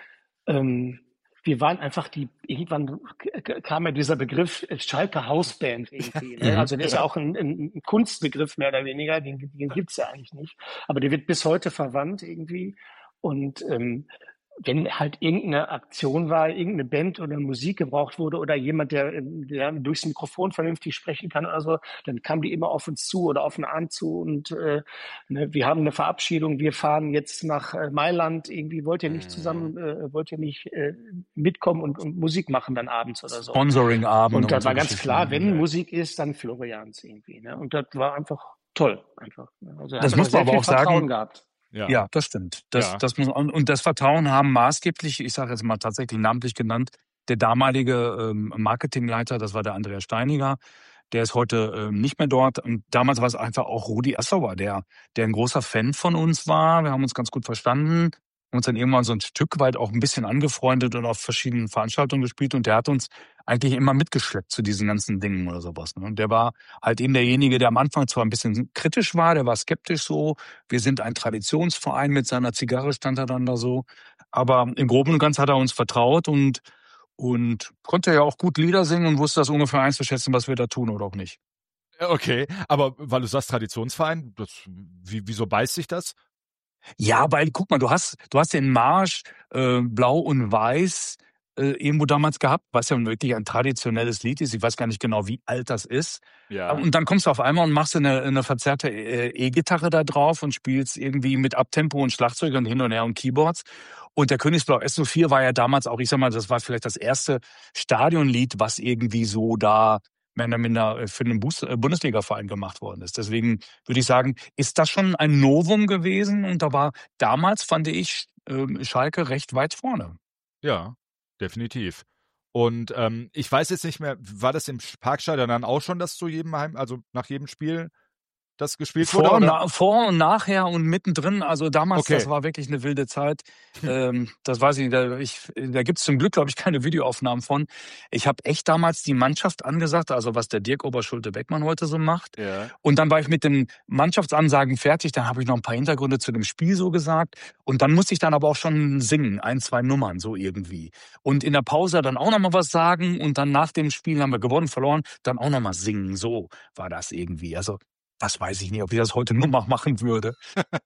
Ähm, wir waren einfach die, irgendwann k- kam ja dieser Begriff äh, Schalke Hausband irgendwie. Ne? Mhm. Also der ist ja auch ein, ein ein Kunstbegriff mehr oder weniger, den, den gibt's ja eigentlich nicht. Aber der wird bis heute verwandt irgendwie. Und ähm, wenn halt irgendeine Aktion war, irgendeine Band oder Musik gebraucht wurde oder jemand, der, der durchs Mikrofon vernünftig sprechen kann oder so, dann kamen die immer auf uns zu oder auf den Arm zu und äh, ne, wir haben eine Verabschiedung, wir fahren jetzt nach äh, Mailand, irgendwie wollt ihr nicht zusammen, äh, wollt ihr nicht äh, mitkommen und, und Musik machen dann abends oder so. Sponsoring-Abend. Und da so war ganz Geschichten. klar, wenn Ja. Musik ist, dann Florians irgendwie. Ne? Und das war einfach toll. Einfach. Ne? Also Das hat muss man sehr aber viel auch sagen. Vertrauen gehabt. Ja, das stimmt. Das, Ja. das muss, und und das Vertrauen haben maßgeblich, ich sage jetzt mal tatsächlich namentlich genannt, der damalige ähm, Marketingleiter, das war der Andreas Steiniger, Der ist heute äh, nicht mehr dort. Und damals war es einfach auch Rudi Assauer, der, der ein großer Fan von uns war. Wir haben uns ganz gut verstanden. Haben uns dann irgendwann so ein Stück weit auch ein bisschen angefreundet und auf verschiedenen Veranstaltungen gespielt. Und der hat uns eigentlich immer mitgeschleppt zu diesen ganzen Dingen oder sowas. Ne? Und der war halt eben derjenige, der am Anfang zwar ein bisschen kritisch war, der war skeptisch so. Wir sind ein Traditionsverein, mit seiner Zigarre stand er dann da so. Aber im Groben und Ganzen hat er uns vertraut und, und konnte ja auch gut Lieder singen und wusste das ungefähr einzuschätzen, was wir da tun oder auch nicht. Okay, aber weil du sagst Traditionsverein, das, wie, wieso beißt sich das? Ja, weil, guck mal, du hast, du hast den Marsch äh, Blau und Weiß äh, irgendwo damals gehabt, was ja wirklich ein traditionelles Lied ist. Ich weiß gar nicht genau, wie alt das ist. Ja. Und dann kommst du auf einmal und machst eine, eine verzerrte äh, E-Gitarre da drauf und spielst irgendwie mit Abtempo und Schlagzeug und hin und her und Keyboards. Und der Königsblau S O vier war ja damals auch, ich sag mal, das war vielleicht das erste Stadionlied, was irgendwie so da mehr oder minder für einen Bundesliga-Verein gemacht worden ist. Deswegen würde ich sagen, ist das schon ein Novum gewesen. Und da war damals, fand ich, Schalke recht weit vorne. Ja, definitiv. Und ähm, ich weiß jetzt nicht mehr, war das im Parkstadion dann auch schon, dass zu jedem Heim, also nach jedem Spiel das gespielt vor, wurde? Oder? Na, vor und nachher und mittendrin, also damals, Okay. Das war wirklich eine wilde Zeit. ähm, das weiß ich, da, ich, da gibt's zum Glück, glaube ich, keine Videoaufnahmen von. Ich habe echt damals die Mannschaft angesagt, also was der Dirk Oberschulte-Beckmann heute so macht. Ja. Und dann war ich mit den Mannschaftsansagen fertig, dann habe ich noch ein paar Hintergründe zu dem Spiel so gesagt. Und dann musste ich dann aber auch schon singen, ein, zwei Nummern so irgendwie. Und in der Pause dann auch noch mal was sagen und dann nach dem Spiel haben wir gewonnen, verloren, dann auch noch mal singen. So war das irgendwie. Also das weiß ich nicht, ob ich das heute nur noch machen würde.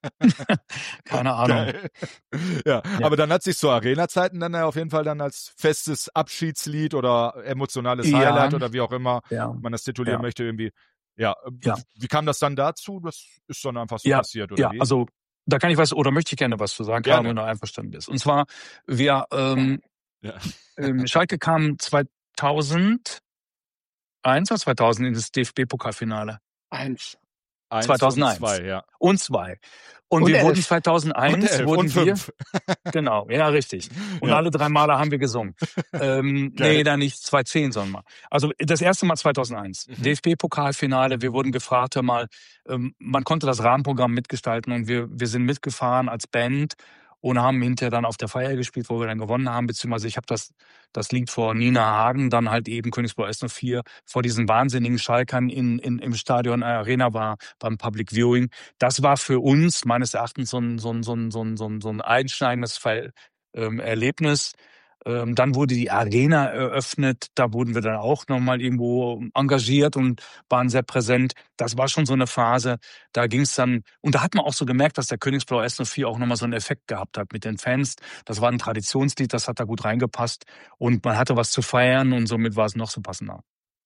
Keine Ahnung. Ja, ja, aber dann hat sich so Arena-Zeiten dann ja auf jeden Fall dann als festes Abschiedslied oder emotionales Ja. Highlight oder wie auch immer Ja. man das titulieren Ja. möchte irgendwie. Ja. Ja. Wie kam das dann dazu? Das ist dann einfach so Ja, passiert, oder ja, wie? also da kann ich was, oder möchte ich gerne was zu sagen, Gerne. Karl, wenn du einverstanden bist. Und zwar, wir, ähm, Ja. ähm, Schalke kam zweitausendeins oder zweitausend in das D F B-Pokalfinale. Eins. Eins zweitausendeins. Und zwei, ja. Und zwei. Und, Und wir elf. wurden zweitausendeins, Und elf wurden und wir, fünf. genau, ja, richtig. Und Ja. alle drei Male haben wir gesungen. ähm, Geil. nee, dann nicht zweitausendzehn, sondern mal. Also das erste Mal zweitausendeins. Mhm. D F B-Pokalfinale, wir wurden gefragt, hör mal, ähm, man konnte das Rahmenprogramm mitgestalten und wir, wir sind mitgefahren als Band und haben hinterher dann auf der Feier gespielt, wo wir dann gewonnen haben, beziehungsweise ich habe das, das Lied vor Nina Hagen, dann halt eben Königsblau S O vier, vor diesen wahnsinnigen Schalkern in, in, im Stadion Arena war, beim Public Viewing. Das war für uns meines Erachtens so ein, so ein, so ein, so ein, so ein, so ein einschneidendes Ver, ähm, Erlebnis. Ähm, dann wurde die Arena eröffnet, da wurden wir dann auch nochmal irgendwo engagiert und waren sehr präsent. Das war schon so eine Phase, da ging es dann, und da hat man auch so gemerkt, dass der Königsblau S O vier auch nochmal so einen Effekt gehabt hat mit den Fans. Das war ein Traditionslied, das hat da gut reingepasst und man hatte was zu feiern und somit war es noch so passender.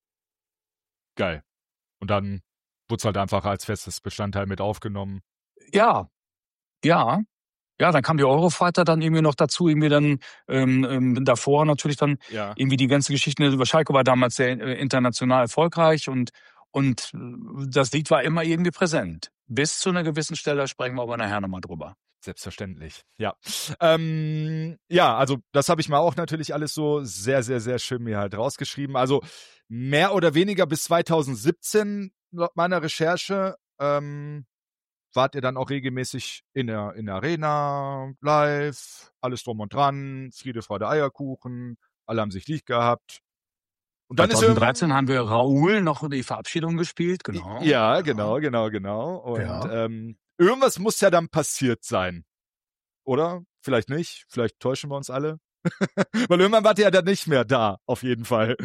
Geil. Und dann wurde es halt einfach als festes Bestandteil mit aufgenommen. Ja, ja. Ja, dann kam die Eurofighter dann irgendwie noch dazu, irgendwie dann ähm, ähm, davor natürlich dann Ja. irgendwie die ganze Geschichte über Schalke war damals sehr äh, international erfolgreich und und äh, das Lied war immer irgendwie präsent. Bis zu einer gewissen Stelle, sprechen wir aber nachher nochmal drüber. Selbstverständlich, ja. Ähm, ja, also das habe ich mal auch natürlich alles so sehr, sehr, sehr schön mir halt rausgeschrieben. Also mehr oder weniger bis zweitausendsiebzehn, laut meiner Recherche, ähm, wart ihr dann auch regelmäßig in der, in der Arena, live, alles drum und dran, Friede, Freude, Eierkuchen, alle haben sich lieb gehabt. Und dann zweitausenddreizehn ist haben wir Raoul noch die Verabschiedung gespielt, genau. Ja, genau, genau, genau. Und Ja. ähm, irgendwas muss ja dann passiert sein. Oder? Vielleicht nicht. Vielleicht täuschen wir uns alle. Weil irgendwann wart ihr ja dann nicht mehr da, auf jeden Fall.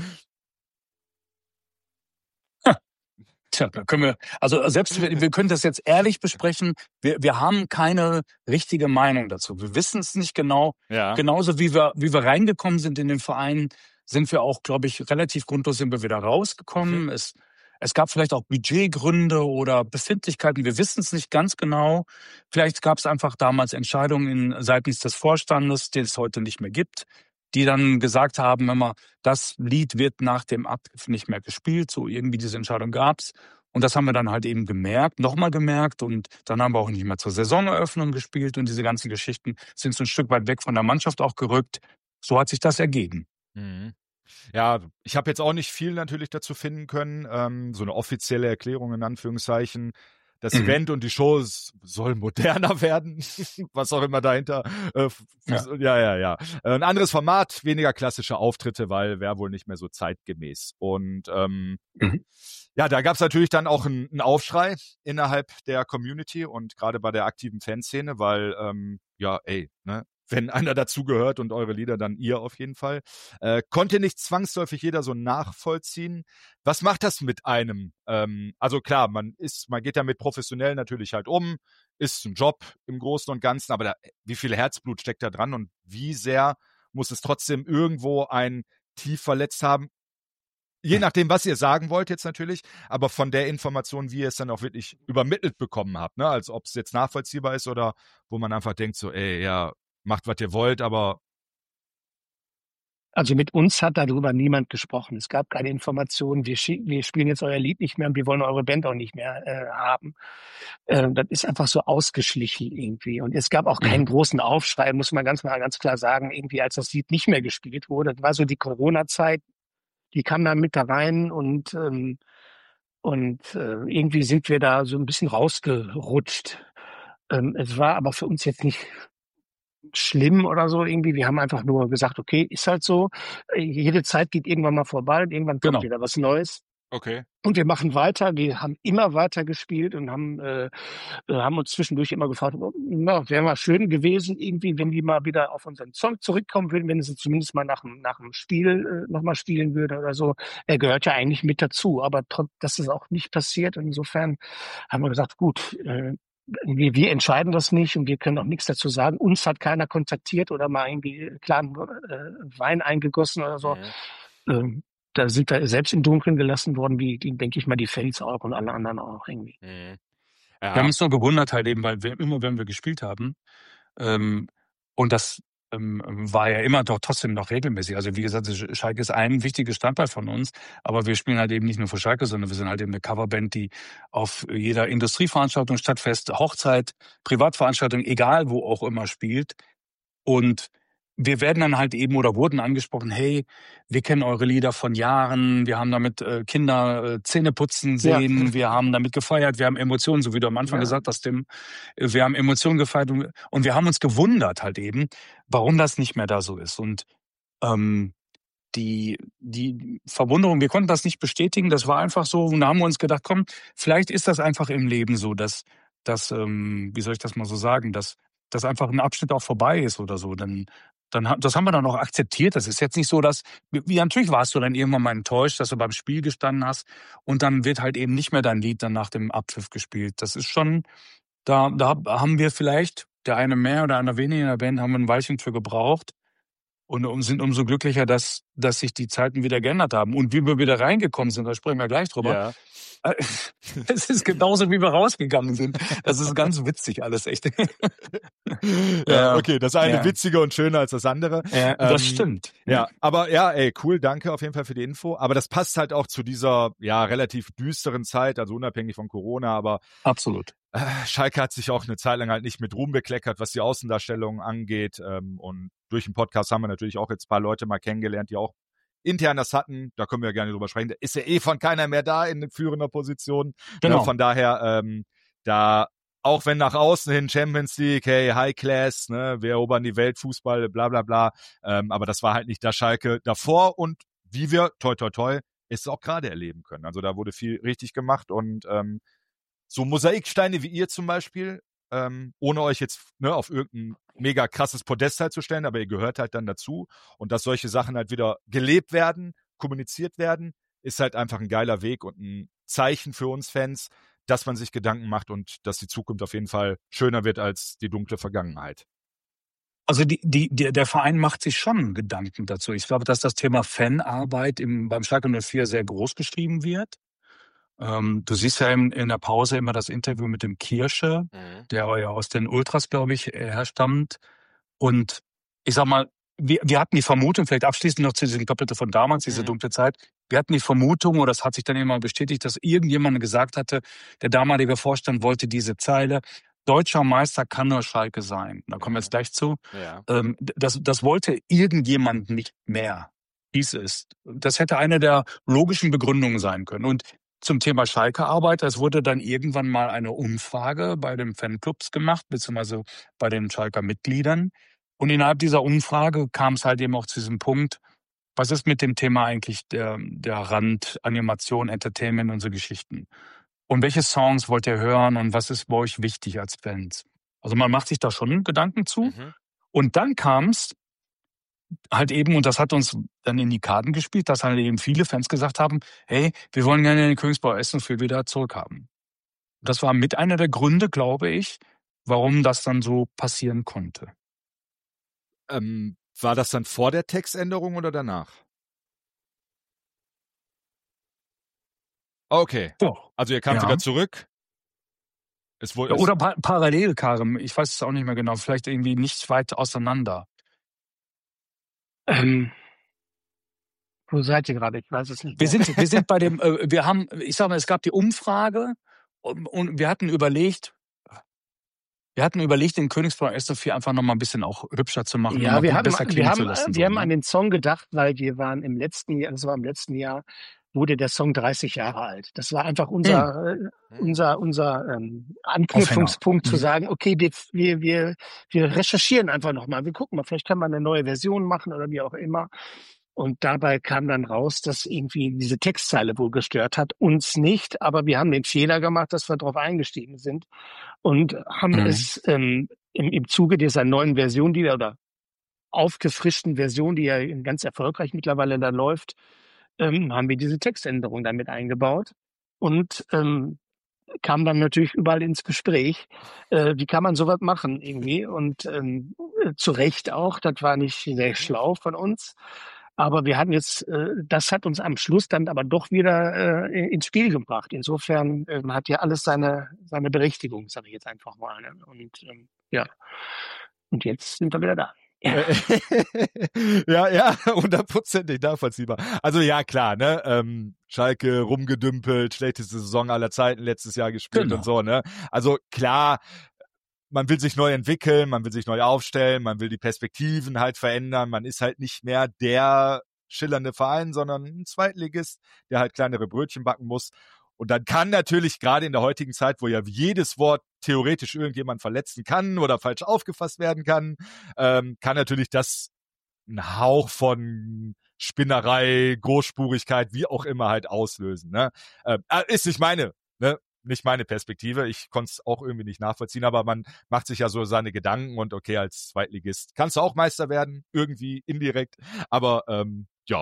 Tja, da können wir, also selbst wir, wir können das jetzt ehrlich besprechen. Wir, wir haben keine richtige Meinung dazu. Wir wissen es nicht genau. Ja. Genauso wie wir, wie wir reingekommen sind in den Verein, sind wir auch, glaube ich, relativ grundlos sind wir wieder rausgekommen. Mhm. Es, es gab vielleicht auch Budgetgründe oder Befindlichkeiten. Wir wissen es nicht ganz genau. Vielleicht gab es einfach damals Entscheidungen in, seitens des Vorstandes, die es heute nicht mehr gibt, die dann gesagt haben, wenn man, das Lied wird nach dem Abpfiff nicht mehr gespielt. So irgendwie diese Entscheidung gab's. Und das haben wir dann halt eben gemerkt, nochmal gemerkt. Und dann haben wir auch nicht mehr zur Saisoneröffnung gespielt. Und diese ganzen Geschichten sind so ein Stück weit weg von der Mannschaft auch gerückt. So hat sich das ergeben. Mhm. Ja, ich habe jetzt auch nicht viel natürlich dazu finden können. Ähm, so eine offizielle Erklärung in Anführungszeichen. Das Mhm. Event und die Show s- soll moderner werden, was auch immer dahinter. Äh, f- Ja. ja, ja, ja. Äh, Ein anderes Format, weniger klassische Auftritte, weil wäre wohl nicht mehr so zeitgemäß. Und ähm, Mhm. ja, da gab es natürlich dann auch einen, einen Aufschrei innerhalb der Community und gerade bei der aktiven Fanszene, weil ähm, ja, ey, ne, wenn einer dazugehört und eure Lieder, dann ihr auf jeden Fall. Äh, konnte nicht zwangsläufig jeder so nachvollziehen. Was macht das mit einem? Ähm, also klar, man ist, man geht damit professionell natürlich halt um, ist ein Job im Großen und Ganzen, aber da, wie viel Herzblut steckt da dran und wie sehr muss es trotzdem irgendwo ein tief verletzt haben? Je nachdem, was ihr sagen wollt jetzt natürlich, aber von der Information, wie ihr es dann auch wirklich übermittelt bekommen habt, ne? Als ob es jetzt nachvollziehbar ist oder wo man einfach denkt so, ey, ja, macht, was ihr wollt, aber Also mit uns hat darüber niemand gesprochen. Es gab keine Informationen. Wir, schi- wir spielen jetzt euer Lied nicht mehr und wir wollen eure Band auch nicht mehr äh, haben. Äh, das ist einfach so ausgeschlichen irgendwie. Und es gab auch keinen Mhm. großen Aufschrei, muss man ganz mal ganz klar sagen, irgendwie als das Lied nicht mehr gespielt wurde. Das war so die Corona-Zeit. Die kam da mit da rein und ähm, und äh, irgendwie sind wir da so ein bisschen rausgerutscht. Ähm, es war aber für uns jetzt nicht schlimm oder so irgendwie. Wir haben einfach nur gesagt, okay, ist halt so. Äh, Jede Zeit geht irgendwann mal vorbei und irgendwann kommt Genau. wieder was Neues. okay. Und wir machen weiter. Wir haben immer weiter gespielt und haben, äh, äh, haben uns zwischendurch immer gefragt, oh, na, wäre mal schön gewesen, irgendwie, wenn die mal wieder auf unseren Song zurückkommen würden, wenn sie zumindest mal nach, dem- nach dem Spiel äh, nochmal spielen würde oder so. Er gehört ja eigentlich mit dazu, aber trotz, das ist auch nicht passiert. Und insofern haben wir gesagt, gut, äh, wir, wir entscheiden das nicht und wir können auch nichts dazu sagen. Uns hat keiner kontaktiert oder mal irgendwie klaren äh, Wein eingegossen oder so. Mhm. Ähm, da sind wir selbst im Dunkeln gelassen worden, wie, die, denke ich mal, die Fans auch und alle anderen auch irgendwie. Mhm. Wir haben Ja, uns nur gewundert halt eben, weil wir immer, wenn wir gespielt haben, ähm, und das ähm, war ja immer doch trotzdem noch regelmäßig. Also wie gesagt, Sch- Schalke ist ein wichtiges Standbein von uns, aber wir spielen halt eben nicht nur für Schalke, sondern wir sind halt eben eine Coverband, die auf jeder Industrieveranstaltung, Stadtfest, Hochzeit, Privatveranstaltung, egal wo auch immer spielt. Und wir werden dann halt eben oder wurden angesprochen, hey, wir kennen eure Lieder von Jahren, wir haben damit äh, Kinder äh, Zähne putzen Ja. sehen, wir haben damit gefeiert, wir haben Emotionen, so wie du am Anfang Ja. gesagt hast, Tim, äh, wir haben Emotionen gefeiert und, und wir haben uns gewundert halt eben, warum das nicht mehr da so ist. Und ähm, die, die Verwunderung, wir konnten das nicht bestätigen, das war einfach so, und da haben wir uns gedacht, komm, vielleicht ist das einfach im Leben so, dass, dass ähm, wie soll ich das mal so sagen, dass, dass einfach ein Abschnitt auch vorbei ist oder so. Dann, dann, ha- das haben wir dann auch akzeptiert. Das ist jetzt nicht so, dass, wie, wie natürlich warst du dann irgendwann mal enttäuscht, dass du beim Spiel gestanden hast und dann wird halt eben nicht mehr dein Lied dann nach dem Abpfiff gespielt. Das ist schon, da, da haben wir vielleicht, der eine mehr oder einer weniger in der Band, haben wir ein Weilchen für gebraucht. Und um, sind umso glücklicher, dass, dass sich die Zeiten wieder geändert haben. Und wie wir wieder reingekommen sind, da sprechen wir gleich drüber. ja. Es ist genauso, wie wir rausgegangen sind. Das ist ganz witzig alles, echt. Ja, okay, das eine ja. witziger und schöner als das andere. Ja, das Ähm, stimmt. Ja, aber ja, ey, cool, danke auf jeden Fall für die Info. Aber das passt halt auch zu dieser, ja, relativ düsteren Zeit, also unabhängig von Corona, aber Absolut. äh, Schalke hat sich auch eine Zeit lang halt nicht mit Ruhm bekleckert, was die Außendarstellung angeht. Ähm, und durch den Podcast haben wir natürlich auch jetzt ein paar Leute mal kennengelernt, die auch intern das hatten. Da können wir ja gerne drüber sprechen. Da ist ja eh von keiner mehr da in führender Position. Genau. Äh, von daher, ähm, da auch wenn nach außen hin Champions League, hey, High Class, ne, wir erobern die Welt, Fußball, bla bla bla. Ähm, aber das war halt nicht das Schalke davor und wie wir, toi toi toi, es auch gerade erleben können. Also da wurde viel richtig gemacht und ähm, so Mosaiksteine wie ihr zum Beispiel, ähm, ohne euch jetzt ne, auf irgendein mega krasses Podest halt zu stellen, aber ihr gehört halt dann dazu und dass solche Sachen halt wieder gelebt werden, kommuniziert werden, ist halt einfach ein geiler Weg und ein Zeichen für uns Fans, dass man sich Gedanken macht und dass die Zukunft auf jeden Fall schöner wird als die dunkle Vergangenheit. Also die, die, die, der Verein macht sich schon Gedanken dazu. Ich glaube, dass das Thema Fanarbeit im, beim Schalke null vier sehr groß geschrieben wird. Ähm, du siehst ja in, in der Pause immer das Interview mit dem Kirsche, Mhm. der ja aus den Ultras, glaube ich, äh, herstammt. Und ich sag mal, wir, wir hatten die Vermutung, vielleicht abschließend noch zu diesem Kapitel von damals, diese Mhm. dunkle Zeit, wir hatten die Vermutung, oder das hat sich dann immer bestätigt, dass irgendjemand gesagt hatte, der damalige Vorstand wollte diese Zeile, deutscher Meister kann nur Schalke sein. Da kommen wir jetzt gleich zu. Ja. Ähm, das, das wollte irgendjemand nicht mehr. dies ist. Das hätte eine der logischen Begründungen sein können. Und zum Thema Schalke-Arbeit, es wurde dann irgendwann mal eine Umfrage bei den Fanclubs gemacht, beziehungsweise bei den Schalker Mitgliedern. Und innerhalb dieser Umfrage kam es halt eben auch zu diesem Punkt, was ist mit dem Thema eigentlich der, der Rand, Animation, Entertainment und so Geschichten? Und welche Songs wollt ihr hören und was ist bei euch wichtig als Fans? Also man macht sich da schon Gedanken zu. Mhm. Und dann kam es halt eben, und das hat uns dann in die Karten gespielt, dass halt eben viele Fans gesagt haben, hey, wir wollen gerne den Königsbauer Essenfeld wieder zurückhaben. Das war mit einer der Gründe, glaube ich, warum das dann so passieren konnte. Ähm, war das dann vor der Textänderung oder danach? Okay. Doch. Also ihr kam Ja. wieder zurück. Es wurde, Oder pa parallel, Karim. Ich weiß es auch nicht mehr genau. Vielleicht irgendwie nicht weit auseinander. Ähm, wo seid ihr gerade? Ich weiß es nicht Wir mehr. sind, wir sind bei dem, äh, wir haben, ich sag mal, es gab die Umfrage und, und wir hatten überlegt, wir hatten überlegt, den Königsbauer S V einfach noch mal ein bisschen auch hübscher zu machen, Ja, noch mal wir gut haben, besser wir klingen haben, zu lassen. wir so, haben ne? an den Song gedacht, weil wir waren im letzten Jahr, das war im letzten Jahr, wurde der Song dreißig Jahre alt. Das war einfach unser, Hm. äh, unser, unser ähm, Anknüpfungspunkt Aufhänger. zu Mhm. sagen, okay, wir, wir, wir, wir recherchieren einfach nochmal. Wir gucken mal, vielleicht kann man eine neue Version machen oder wie auch immer. Und dabei kam dann raus, dass irgendwie diese Textzeile wohl gestört hat. Uns nicht, aber wir haben den Fehler gemacht, dass wir darauf eingestiegen sind und haben Mhm. es ähm, im, im Zuge dieser neuen Version, die wir, oder aufgefrischten Version, die ja ganz erfolgreich mittlerweile da läuft, ähm, haben wir diese Textänderung damit eingebaut und ähm, kam dann natürlich überall ins Gespräch. Äh, wie kann man sowas machen irgendwie? Und ähm, äh, zu Recht auch, das war nicht sehr schlau von uns. Aber wir hatten jetzt, äh, das hat uns am Schluss dann aber doch wieder äh, ins Spiel gebracht. Insofern äh, hat ja alles seine, seine Berechtigung, sage ich jetzt einfach mal. Ne? Und ähm, ja, und jetzt sind wir wieder da. Ja. ja, ja, hundertprozentig nachvollziehbar. Also ja, klar, ne, ähm, Schalke rumgedümpelt, schlechteste Saison aller Zeiten, letztes Jahr gespielt Genau. und so, ne. Also klar, man will sich neu entwickeln, man will sich neu aufstellen, man will die Perspektiven halt verändern, man ist halt nicht mehr der schillernde Verein, sondern ein Zweitligist, der halt kleinere Brötchen backen muss. Und dann kann natürlich gerade in der heutigen Zeit, wo ja jedes Wort theoretisch irgendjemand verletzen kann oder falsch aufgefasst werden kann, ähm, kann natürlich das einen Hauch von Spinnerei, Großspurigkeit, wie auch immer halt auslösen. Ne? Äh, ist nicht meine, ne? Nicht meine Perspektive. Ich konnte es auch irgendwie nicht nachvollziehen, aber man macht sich ja so seine Gedanken und okay, als Zweitligist kannst du auch Meister werden, irgendwie indirekt. Aber ähm, ja.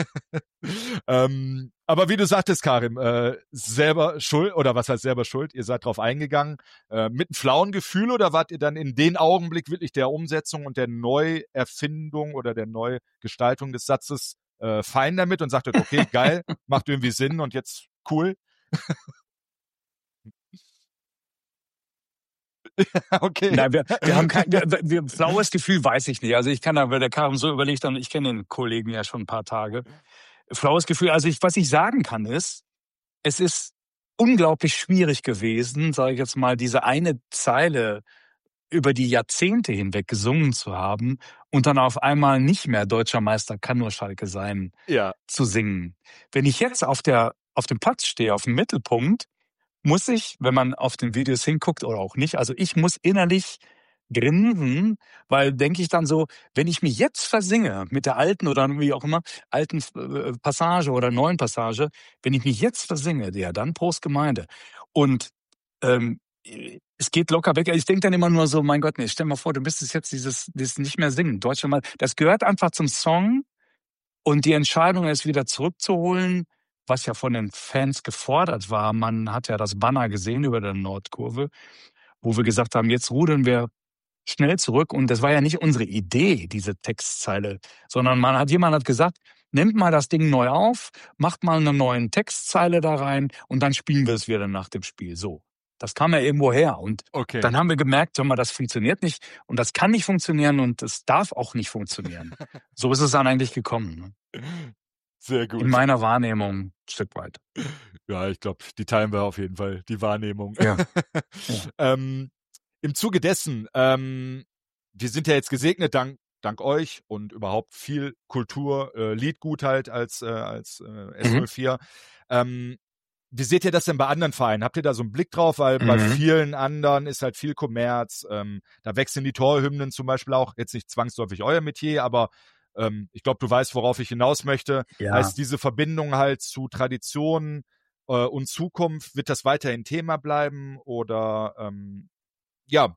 ähm, aber wie du sagtest, Karim, äh, selber schuld, oder was heißt selber schuld? Ihr seid drauf eingegangen, äh, mit einem flauen Gefühl, oder wart ihr dann in den Augenblick wirklich der Umsetzung und der Neuerfindung oder der Neugestaltung des Satzes äh, fein damit und sagtet, okay, geil, macht irgendwie Sinn und jetzt cool? Okay. Nein, wir, wir haben kein, wir, wir, flaues Gefühl weiß ich nicht. Also ich kann da, weil der Karim so überlegt, und ich kenne den Kollegen ja schon ein paar Tage. Flaues Gefühl, also ich, was ich sagen kann ist, es ist unglaublich schwierig gewesen, sage ich jetzt mal, diese eine Zeile über die Jahrzehnte hinweg gesungen zu haben und dann auf einmal nicht mehr Deutscher Meister kann nur Schalke sein, ja. zu singen. Wenn ich jetzt auf der, auf dem Platz stehe, auf dem Mittelpunkt, muss ich, wenn man auf den Videos hinguckt oder auch nicht, also ich muss innerlich grinsen, weil denke ich dann so, wenn ich mich jetzt versinge mit der alten oder wie auch immer, alten Passage oder neuen Passage, wenn ich mich jetzt versinge, ja dann Prost Gemeinde. Und ähm, es geht locker weg. Ich denke dann immer nur so, mein Gott, nee, stell mal vor, du müsstest jetzt dieses, dieses nicht mehr singen. Deutsche Mal, das gehört einfach zum Song und die Entscheidung, es wieder zurückzuholen, was ja von den Fans gefordert war. Man hat ja das Banner gesehen über der Nordkurve, wo wir gesagt haben, jetzt rudern wir schnell zurück. Und das war ja nicht unsere Idee, diese Textzeile, sondern man hat, jemand hat gesagt, nehmt mal das Ding neu auf, macht mal eine neue Textzeile da rein und dann spielen wir es wieder nach dem Spiel. So. Das kam ja irgendwo her. Und okay. Dann haben wir gemerkt, hör mal, das funktioniert nicht und das kann nicht funktionieren und das darf auch nicht funktionieren. So ist es dann eigentlich gekommen. Ne? Sehr gut. In meiner Wahrnehmung ein Stück weit. Ja, ich glaube, die teilen wir auf jeden Fall, die Wahrnehmung. Ja. Ja. ähm, Im Zuge dessen, ähm, wir sind ja jetzt gesegnet dank dank euch und überhaupt viel Kultur, äh, Liedgut halt als, äh, als äh, S null vier. Mhm. Ähm, wie seht ihr das denn bei anderen Vereinen? Habt ihr da so einen Blick drauf? Weil mhm. bei vielen anderen ist halt viel Kommerz. Ähm, da wechseln die Torhymnen zum Beispiel auch, jetzt nicht zwangsläufig euer Metier, aber ähm, ich glaube, du weißt, worauf ich hinaus möchte. Ja. Heißt diese Verbindung halt zu Tradition äh, und Zukunft, wird das weiterhin Thema bleiben? Oder ähm, ja,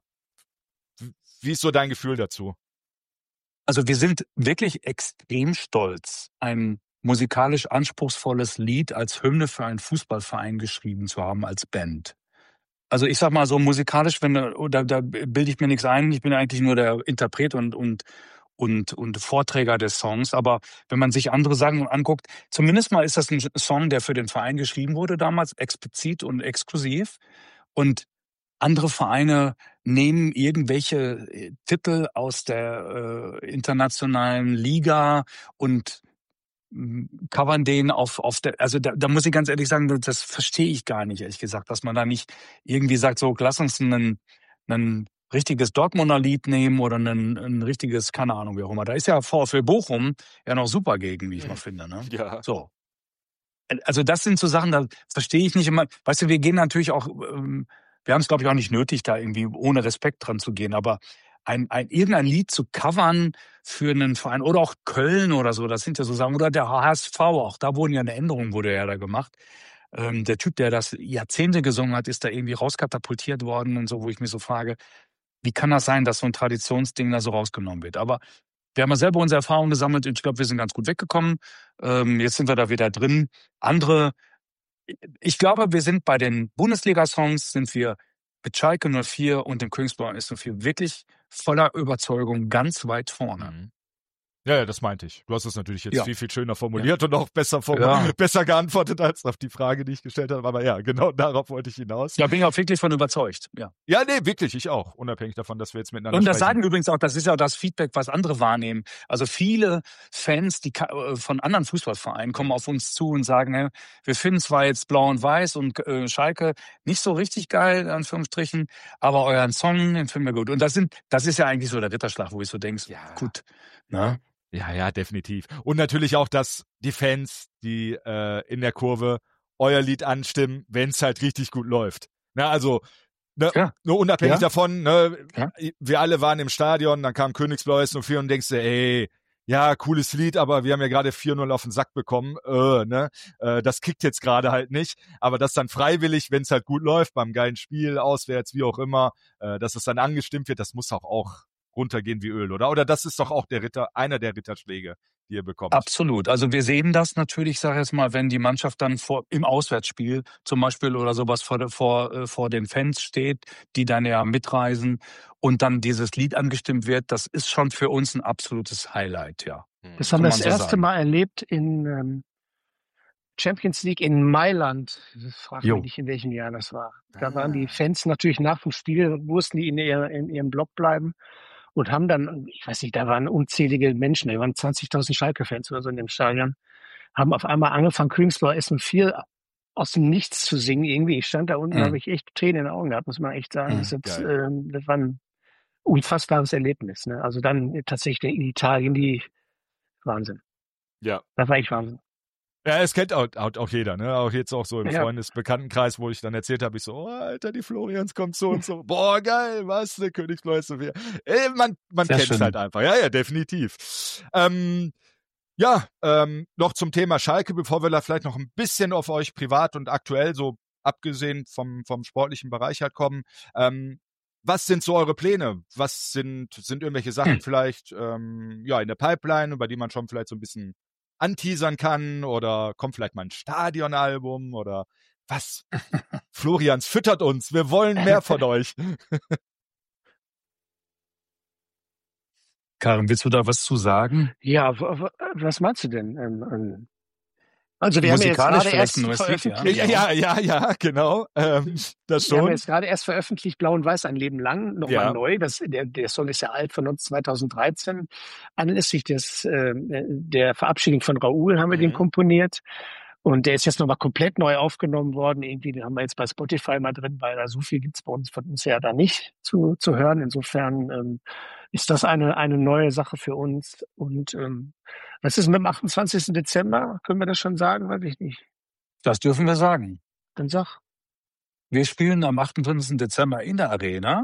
wie ist so dein Gefühl dazu? Also wir sind wirklich extrem stolz, ein musikalisch anspruchsvolles Lied als Hymne für einen Fußballverein geschrieben zu haben als Band. Also ich sag mal so musikalisch, wenn da, da bilde ich mir nichts ein, ich bin eigentlich nur der Interpret und und und und Vorträger des Songs, aber wenn man sich andere Sachen anguckt, zumindest mal ist das ein Song, der für den Verein geschrieben wurde damals, explizit und exklusiv, und andere Vereine nehmen irgendwelche Titel aus der äh, internationalen Liga und covern den auf, auf der, also da, da muss ich ganz ehrlich sagen, das verstehe ich gar nicht, ehrlich gesagt, dass man da nicht irgendwie sagt, so, lass uns ein, ein richtiges Dortmunder Lied nehmen oder ein, ein richtiges, keine Ahnung, wie auch immer. Da ist ja VfL Bochum ja noch super gegen, wie ich mal finde, ne? Ja. So. Also das sind so Sachen, da verstehe ich nicht immer. Weißt du, wir gehen natürlich auch, ähm, wir haben es, glaube ich, auch nicht nötig, da irgendwie ohne Respekt dran zu gehen, aber ein, ein, irgendein Lied zu covern für einen Verein oder auch Köln oder so, das sind ja so Sachen, oder der H S V auch, da wurden ja eine Änderung, wurde ja da gemacht. Ähm, der Typ, der das Jahrzehnte gesungen hat, ist da irgendwie rauskatapultiert worden und so, wo ich mich so frage, wie kann das sein, dass so ein Traditionsding da so rausgenommen wird? Aber wir haben ja selber unsere Erfahrungen gesammelt und ich glaube, wir sind ganz gut weggekommen. Ähm, jetzt sind wir da wieder drin. Andere, ich glaube, wir sind bei den Bundesliga-Songs, sind wir mit Schalke null vier und dem Königsblau S null vier wirklich voller Überzeugung ganz weit vorne. Mhm. Ja, ja, das meinte ich. Du hast es natürlich jetzt ja. viel, viel schöner formuliert ja. und auch besser, form- ja. besser geantwortet als auf die Frage, die ich gestellt habe. Aber ja, genau darauf wollte ich hinaus. Ja, bin ich auch wirklich von überzeugt. Ja, ja nee, wirklich, ich auch. Unabhängig davon, dass wir jetzt miteinander Und das sprechen. sagen übrigens auch, das ist ja das Feedback, was andere wahrnehmen. Also viele Fans die von anderen Fußballvereinen kommen auf uns zu und sagen, hey, wir finden zwar jetzt Blau und Weiß und äh, Schalke nicht so richtig geil, in Anführungsstrichen, aber euren Song, den finden wir gut. Und das sind, das ist ja eigentlich so der Ritterschlag, wo ich so denke, ja. gut, ne? Ja, ja, definitiv. Und natürlich auch, dass die Fans, die äh, in der Kurve euer Lied anstimmen, wenn es halt richtig gut läuft. Na, also ne, ja. nur unabhängig ja. davon, ne, ja. wir alle waren im Stadion, dann kam Königsblau S null vier und denkst du, ey, ja, cooles Lied, aber wir haben ja gerade vier null auf den Sack bekommen, äh, ne, äh, das kickt jetzt gerade halt nicht, aber das dann freiwillig, wenn es halt gut läuft, beim geilen Spiel, auswärts, wie auch immer, äh, dass es dann angestimmt wird, das muss auch auch runtergehen wie Öl, oder? Oder das ist doch auch der Ritter, einer der Ritterschläge, die ihr bekommt. Absolut. Also wir sehen das natürlich, sag ich jetzt mal, wenn die Mannschaft dann vor im Auswärtsspiel zum Beispiel oder sowas vor, vor, vor den Fans steht, die dann ja mitreisen und dann dieses Lied angestimmt wird, das ist schon für uns ein absolutes Highlight, ja. Das haben wir das so erste sagen. Mal erlebt in ähm, Champions League in Mailand. Frag mich nicht, in welchem Jahr das war. Da ah. waren die Fans natürlich nach dem Spiel, mussten die in, ihr, in ihrem Block bleiben. Und haben dann, ich weiß nicht, da waren unzählige Menschen, da waren zwanzigtausend Schalke-Fans oder so in dem Stadion, haben auf einmal angefangen, Königsblau S null vier aus dem Nichts zu singen irgendwie. Ich stand da unten, mhm. habe ich echt Tränen in den Augen gehabt, muss man echt sagen. Mhm, das, jetzt, äh, das war ein unfassbares Erlebnis. Ne? Also dann tatsächlich in Italien, die Wahnsinn. Ja. Das war echt Wahnsinn. Ja, es kennt auch, auch, auch jeder, ne? Auch jetzt auch so im ja. Freundesbekanntenkreis, wo ich dann erzählt habe, ich so, oh, Alter, die Florians kommt so und so. Boah, geil, was, der Königsblau ist so viel. Ey, man, man kennt es halt einfach. Ja, ja, definitiv. Ähm, ja, ähm, noch zum Thema Schalke, bevor wir da vielleicht noch ein bisschen auf euch privat und aktuell, so abgesehen vom, vom sportlichen Bereich halt kommen. Ähm, was sind so eure Pläne? Was sind, sind irgendwelche Sachen hm. vielleicht, ähm, ja, in der Pipeline, über die man schon vielleicht so ein bisschen anteasern kann, oder kommt vielleicht mal ein Stadionalbum oder was? Florians, füttert uns, wir wollen mehr von euch. Karin, willst du da was zu sagen? Ja, was meinst du denn? Ähm, also wir Musikalisch haben jetzt gerade vielleicht erst ein neues Lied, veröffentlicht. Ja, ja, ja, ja, genau. Ähm, das schon. Wir haben jetzt gerade erst veröffentlicht, Blau und Weiß ein Leben lang, nochmal ja. neu. Das, der, der Song ist ja alt, von zweitausenddreizehn. Anlässlich des, äh, der Verabschiedung von Raoul haben wir mhm. den komponiert. Und der ist jetzt nochmal komplett neu aufgenommen worden. Irgendwie, den haben wir jetzt bei Spotify mal drin, weil da so viel gibt's bei uns von uns ja da nicht zu, zu hören. Insofern ähm, ist das eine, eine neue Sache für uns. Und ähm, was ist mit dem achtundzwanzigsten Dezember? Können wir das schon sagen? Weiß ich nicht. Das dürfen wir sagen. Dann sag. Wir spielen am achtundzwanzigsten Dezember in der Arena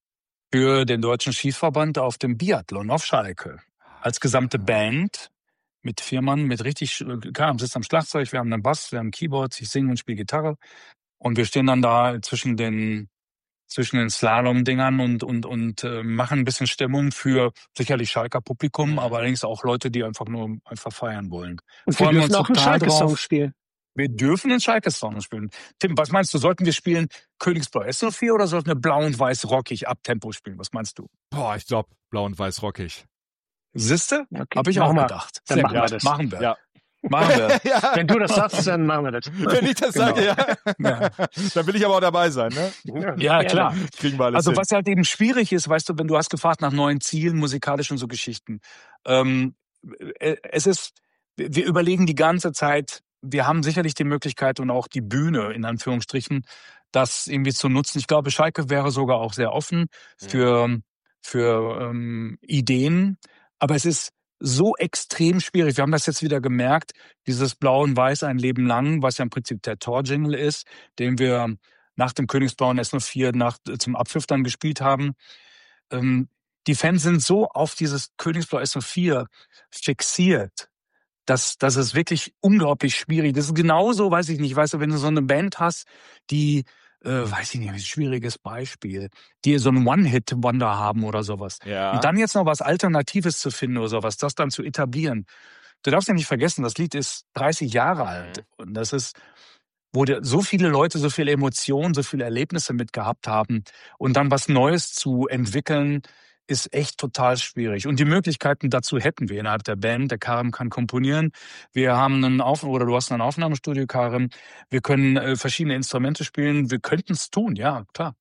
für den Deutschen Schießverband auf dem Biathlon auf Schalke. Als gesamte Band mit vier Mann, mit richtig, klar, sitzt am Schlagzeug, wir haben einen Bass, wir haben Keyboards, ich singe und spiele Gitarre. Und wir stehen dann da zwischen den, zwischen den Slalom-Dingern und, und, und äh, machen ein bisschen Stimmung für sicherlich Schalker Publikum, aber allerdings auch Leute, die einfach nur einfach feiern wollen. Und wir Freuen wir dürfen uns auch einen total Schalke-Song drauf. spielen. Wir dürfen den Schalke-Song spielen. Tim, was meinst du? Sollten wir spielen Königsblau S null vier oder sollten wir blau und weiß rockig ab Tempo spielen? Was meinst du? Boah, ich glaube, blau und weiß rockig. Siehste? Okay, Habe ich machen auch wir. gedacht. Dann Sehr machen gut. wir das. Machen wir. Ja. Machen wir. ja. Wenn du das sagst, dann machen wir das. Wenn ich das Genau. sage, ja. Ja. Dann will ich aber auch dabei sein, ne? Ja, klar. Kriegen wir alles Also hin. was halt eben schwierig ist, weißt du, wenn du hast gefragt nach neuen Zielen, musikalisch und so Geschichten. Ähm, äh, es ist, wir überlegen die ganze Zeit, wir haben sicherlich die Möglichkeit und auch die Bühne, in Anführungsstrichen, das irgendwie zu nutzen. Ich glaube, Schalke wäre sogar auch sehr offen für, für ähm, Ideen. Aber es ist so extrem schwierig. Wir haben das jetzt wieder gemerkt, dieses Blau und Weiß ein Leben lang, was ja im Prinzip der Tor-Jingle ist, den wir nach dem Königsblauen S null vier nach, zum Abpfiff dann gespielt haben. Ähm, die Fans sind so auf dieses Königsblau S null vier fixiert, dass das ist wirklich unglaublich schwierig. Das ist genauso, weiß ich nicht, weißt du, wenn du so eine Band hast, die, äh, weiß ich nicht, ein schwieriges Beispiel, die so einen One-Hit-Wonder haben oder sowas. Ja. Und dann jetzt noch was Alternatives zu finden oder sowas, das dann zu etablieren. Du darfst ja nicht vergessen, das Lied ist dreißig Jahre alt. Und das ist, wo so viele Leute so viele Emotionen, so viele Erlebnisse mit gehabt haben. Und dann was Neues zu entwickeln, ist echt total schwierig. Und die Möglichkeiten dazu hätten wir innerhalb der Band. Der Karim kann komponieren. Wir haben einen Auf- oder du hast ein Aufnahmestudio, Karim. Wir können äh, verschiedene Instrumente spielen. Wir könnten es tun, ja, klar.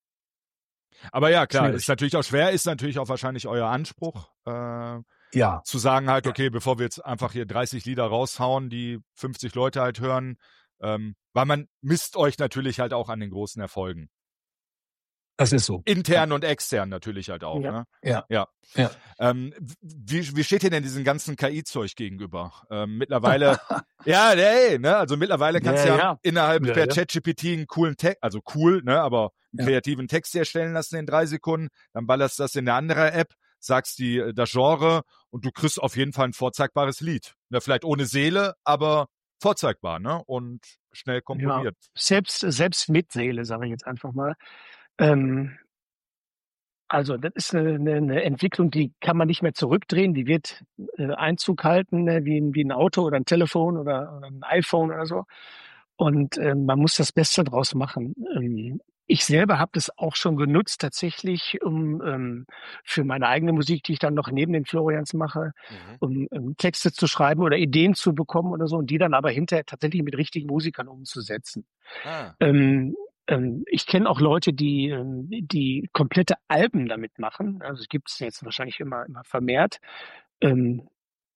Aber ja, klar, Schwierig. ist natürlich auch schwer, ist natürlich auch wahrscheinlich euer Anspruch, äh, Ja. zu sagen halt, okay, bevor wir jetzt einfach hier dreißig Lieder raushauen, die fünfzig Leute halt hören, ähm, weil man misst euch natürlich halt auch an den großen Erfolgen. Das ist so. Intern und extern natürlich halt auch. Ja. Ne? Ja. Ja. Ja. Ähm, wie, wie steht ihr denn diesem ganzen K I-Zeug gegenüber? Ähm, mittlerweile, ja, nee, ne, also mittlerweile kannst du Ja, ja, ja. innerhalb Ja, per ja. ChatGPT einen coolen Text, also cool, ne, aber einen Ja. kreativen Text erstellen lassen in drei Sekunden, dann ballerst du das in eine andere App, sagst die das Genre und du kriegst auf jeden Fall ein vorzeigbares Lied. Ne, vielleicht ohne Seele, aber vorzeigbar, ne, und schnell komponiert. Ja, selbst, selbst mit Seele, sage ich jetzt einfach mal. Ähm, also das ist eine, eine, eine Entwicklung, die kann man nicht mehr zurückdrehen. Die wird äh, Einzug halten, ne, wie, ein- wie ein Auto oder ein Telefon oder, oder ein iPhone oder so. Und ähm, man muss das Beste draus machen. Ähm, ich selber habe das auch schon genutzt, tatsächlich, um ähm, für meine eigene Musik, die ich dann noch neben den Florians mache, um ähm, Texte zu schreiben oder Ideen zu bekommen oder so, und die dann aber hinterher tatsächlich mit richtigen Musikern umzusetzen. Ah. Ähm, ähm, ich kenne auch Leute, die ähm, die komplette Alben damit machen. Also es gibt es jetzt wahrscheinlich immer immer vermehrt. Ähm,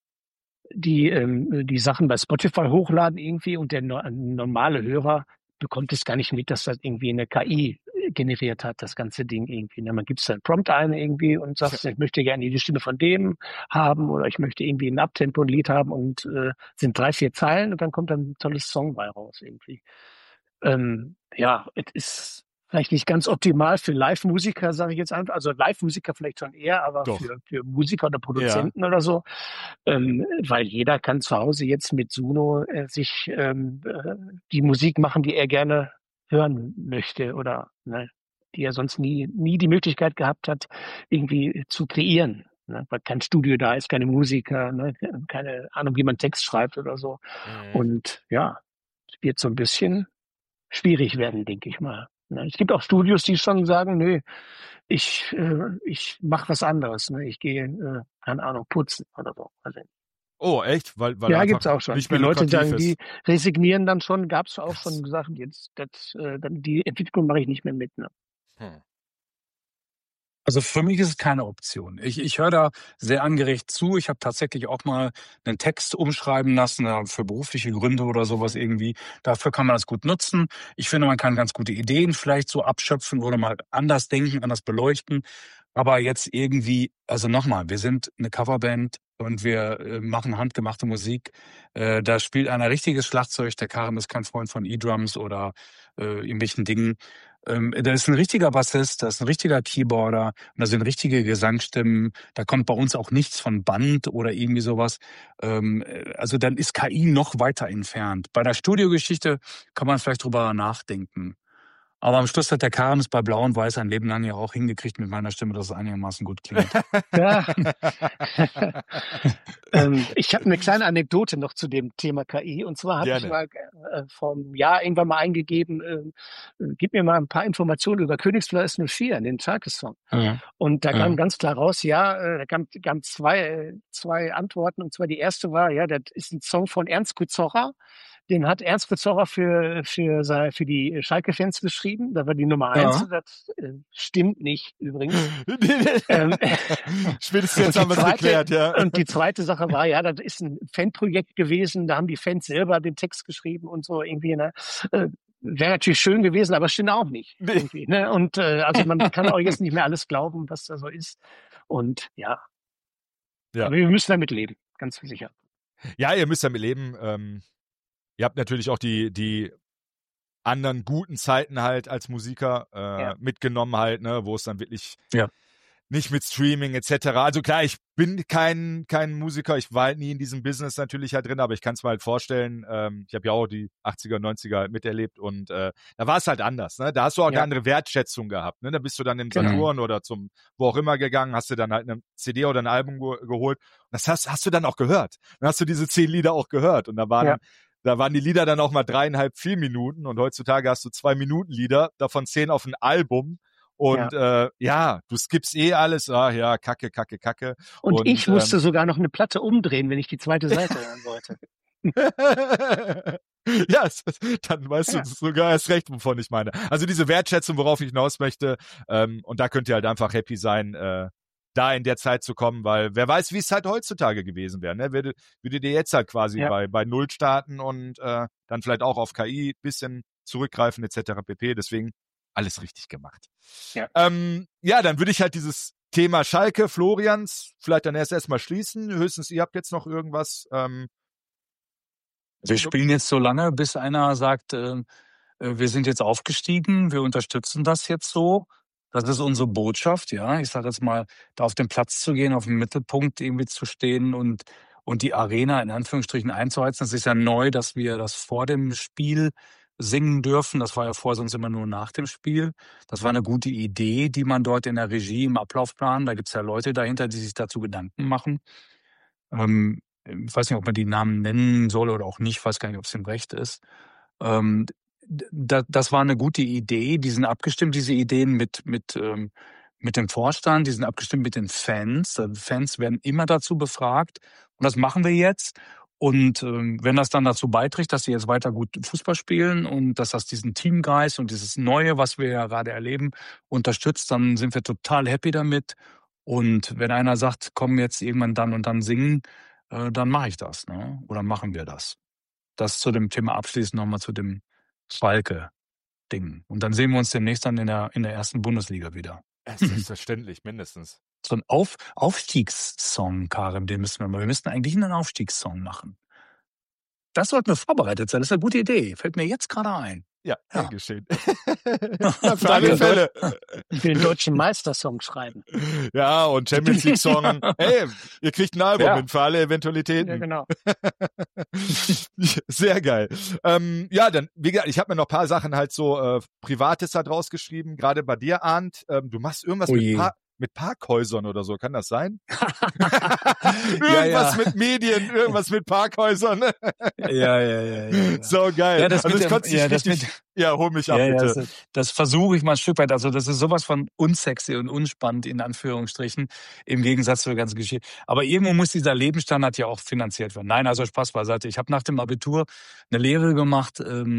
die ähm, die Sachen bei Spotify hochladen irgendwie, und der no normale Hörer bekommt es gar nicht mit, dass das irgendwie eine K I generiert hat, das ganze Ding irgendwie. Ne? Man gibt dann Prompt ein irgendwie und sagt, ich möchte gerne die Stimme von dem haben oder ich möchte irgendwie ein Abtempo, ein Lied haben, und äh, sind drei, vier Zeilen und dann kommt dann ein tolles Song bei raus irgendwie. Ähm, ja, es ist vielleicht nicht ganz optimal für Live-Musiker, sage ich jetzt einfach. Also Live-Musiker vielleicht schon eher, aber Doch. für, für Musiker oder Produzenten oder so. Ähm, weil jeder kann zu Hause jetzt mit Suno äh, sich ähm, äh, die Musik machen, die er gerne hören möchte oder ne, die er sonst nie, nie die Möglichkeit gehabt hat, irgendwie zu kreieren. Ne? Weil kein Studio da ist, keine Musiker, ne? Keine Ahnung, wie man Text schreibt oder so. Und ja, es wird so ein bisschen schwierig werden, denke ich mal. Ne? Es gibt auch Studios, die schon sagen, nö, ich, äh, ich mache was anderes. Ne? Ich gehe, äh, keine Ahnung, putzen oder so. Also, Oh, echt? Weil, weil ja, einfach gibt's auch schon. nicht Die mehr Leute lukrativ sagen, ist. die resignieren dann schon. Gab's auch Krass. schon Sachen, jetzt, das, äh, dann die Entwicklung mache ich nicht mehr mit. Ne? Hm. Also für mich ist es keine Option. Ich, ich höre da sehr angeregt zu. Ich habe tatsächlich auch mal einen Text umschreiben lassen, äh, für berufliche Gründe oder sowas irgendwie. Dafür kann man das gut nutzen. Ich finde, man kann ganz gute Ideen vielleicht so abschöpfen oder mal anders denken, anders beleuchten. Aber jetzt irgendwie, also nochmal, wir sind eine Coverband und wir äh, machen handgemachte Musik. Äh, da spielt einer richtiges Schlagzeug. Der Karim ist kein Freund von E-Drums oder äh, irgendwelchen Dingen. Ähm, da ist ein richtiger Bassist, da ist ein richtiger Keyboarder, und da sind richtige Gesangsstimmen. Da kommt bei uns auch nichts von Band oder irgendwie sowas. Ähm, äh, also dann ist K I noch weiter entfernt. Bei der Studiogeschichte kann man vielleicht drüber nachdenken. Aber am Schluss hat der Karim es bei Blau und Weiß ein Leben lang ja auch hingekriegt mit meiner Stimme, dass es einigermaßen gut klingt. Ja. ähm, ich habe eine kleine Anekdote noch zu dem Thema K I. Und zwar habe ich Gerne. mal äh, vor einem Jahr irgendwann mal eingegeben, äh, äh, gib mir mal ein paar Informationen über Königsblau null vier, den Schalke-Song. Ja. Und da Ja. kam ganz klar raus, ja, äh, da kamen kam zwei, äh, zwei Antworten. Und zwar die erste war, ja, das ist ein Song von Ernst Kuzorra. Den hat Ernst Kuzorra für, für, sei- für die Schalke-Fans geschrieben. Da war die Nummer Ja. eins. Das äh, stimmt nicht übrigens. Ähm, Spätestens jetzt und haben die wir es zweite- geklärt, ja. Und die zweite Sache war, ja, das ist ein Fanprojekt gewesen. Da haben die Fans selber den Text geschrieben und so irgendwie. Ne? Äh, Wäre natürlich schön gewesen, aber stimmt auch nicht. Nee. Irgendwie, ne? Und äh, also man kann auch jetzt nicht mehr alles glauben, was da so ist. Und ja, Ja. aber wir müssen damit leben, ganz sicher. Ja, ihr müsst damit leben. Ähm, ihr habt natürlich auch die, die anderen guten Zeiten halt als Musiker äh, Ja. mitgenommen halt, ne, wo es dann wirklich Ja. nicht mit Streaming et cetera. Also klar, ich bin kein kein Musiker, ich war halt nie in diesem Business natürlich halt drin, aber ich kann es mir halt vorstellen, ähm, ich habe ja auch die achtziger, neunziger halt miterlebt und äh, da war es halt anders, ne? Da hast du auch Ja. eine andere Wertschätzung gehabt, ne? Da bist du dann im Genau. Saturn oder zum wo auch immer gegangen, hast du dann halt eine C D oder ein Album ge geholt. Und das hast, hast du dann auch gehört. Dann hast du diese zehn Lieder auch gehört und da waren Ja. da waren die Lieder dann auch mal dreieinhalb, vier Minuten und heutzutage hast du zwei Minuten Lieder, davon zehn auf ein Album. Und ja. Äh, ja, du skippst eh alles. Ah ja, Kacke, Kacke, Kacke. Und, Und, ich musste ähm, sogar noch eine Platte umdrehen, wenn ich die zweite Seite hören wollte. ja, es, dann weißt Ja. du sogar erst recht, wovon ich meine. Also diese Wertschätzung, worauf ich hinaus möchte, ähm, und da könnt ihr halt einfach happy sein, äh, da in der Zeit zu kommen, weil wer weiß, wie es halt heutzutage gewesen wäre. Ne? Würde, würde dir jetzt halt quasi Ja. bei, bei Null starten und äh, dann vielleicht auch auf K I bisschen zurückgreifen et cetera pp. Deswegen alles richtig gemacht. Ja. Ähm, ja, dann würde ich halt dieses Thema Schalke, Florians, vielleicht dann erst erstmal schließen. Höchstens, ihr habt jetzt noch irgendwas. Ähm, Wir spielen jetzt so lange, bis einer sagt, äh, äh, wir sind jetzt aufgestiegen, wir unterstützen das jetzt so. Das ist unsere Botschaft, ja. Ich sage jetzt mal, da auf den Platz zu gehen, auf dem Mittelpunkt irgendwie zu stehen und, und die Arena in Anführungsstrichen einzuheizen. Das ist ja neu, dass wir das vor dem Spiel singen dürfen. Das war ja vorher sonst immer nur nach dem Spiel. Das war eine gute Idee, die man dort in der Regie im Ablaufplan, da gibt's ja Leute dahinter, die sich dazu Gedanken machen. Ähm, ich weiß nicht, ob man die Namen nennen soll oder auch nicht, ich weiß gar nicht, ob es im Recht ist. Ähm, da, das war eine gute Idee, die sind abgestimmt, diese Ideen mit, mit, ähm, mit dem Vorstand, die sind abgestimmt mit den Fans. Die Fans werden immer dazu befragt und das machen wir jetzt. Und ähm, wenn das dann dazu beiträgt, dass sie jetzt weiter gut Fußball spielen und dass das diesen Teamgeist und dieses Neue, was wir ja gerade erleben, unterstützt, dann sind wir total happy damit. Und wenn einer sagt, komm jetzt irgendwann dann und dann singen, äh, dann mache ich das, ne? Oder machen wir das. Das zu dem Thema abschließend nochmal zu dem Schalke-Ding. Und dann sehen wir uns demnächst dann in der, in der ersten Bundesliga wieder. Selbstverständlich, mindestens. So ein Auf, Aufstiegssong, Karim, den müssen wir mal. Wir müssten eigentlich einen Aufstiegssong machen. Das sollten wir vorbereitet sein. Das ist eine gute Idee. Fällt mir jetzt gerade ein. Ja, Ja. gern geschehen. ja, für alle Danke. Fälle. Ich will den deutschen Meistersong schreiben. Ja, und Champions League Song. Hey, ihr kriegt ein Album Ja. hin für alle Eventualitäten. Ja, genau. Sehr geil. Ähm, ja, dann, wie gesagt, ich habe mir noch ein paar Sachen halt so äh, Privates da draus geschrieben. Gerade bei dir, Arndt, ähm, du machst irgendwas Oh mit, je. Par mit Parkhäusern oder so. Kann das sein? Ja, irgendwas ja. mit Medien, irgendwas mit Parkhäusern. Ja, ja, ja, ja, ja. So geil. Ja, das also mit das dem- konnte ich ja, das richtig... mit- Ja, hol mich ab, Ja, ja, bitte. das, das versuche ich mal ein Stück weit. Also das ist sowas von unsexy und unspannend in Anführungsstrichen im Gegensatz zur ganzen Geschichte. Aber irgendwo muss dieser Lebensstandard ja auch finanziert werden. Nein, also Spaß beiseite. Ich habe nach dem Abitur eine Lehre gemacht ähm,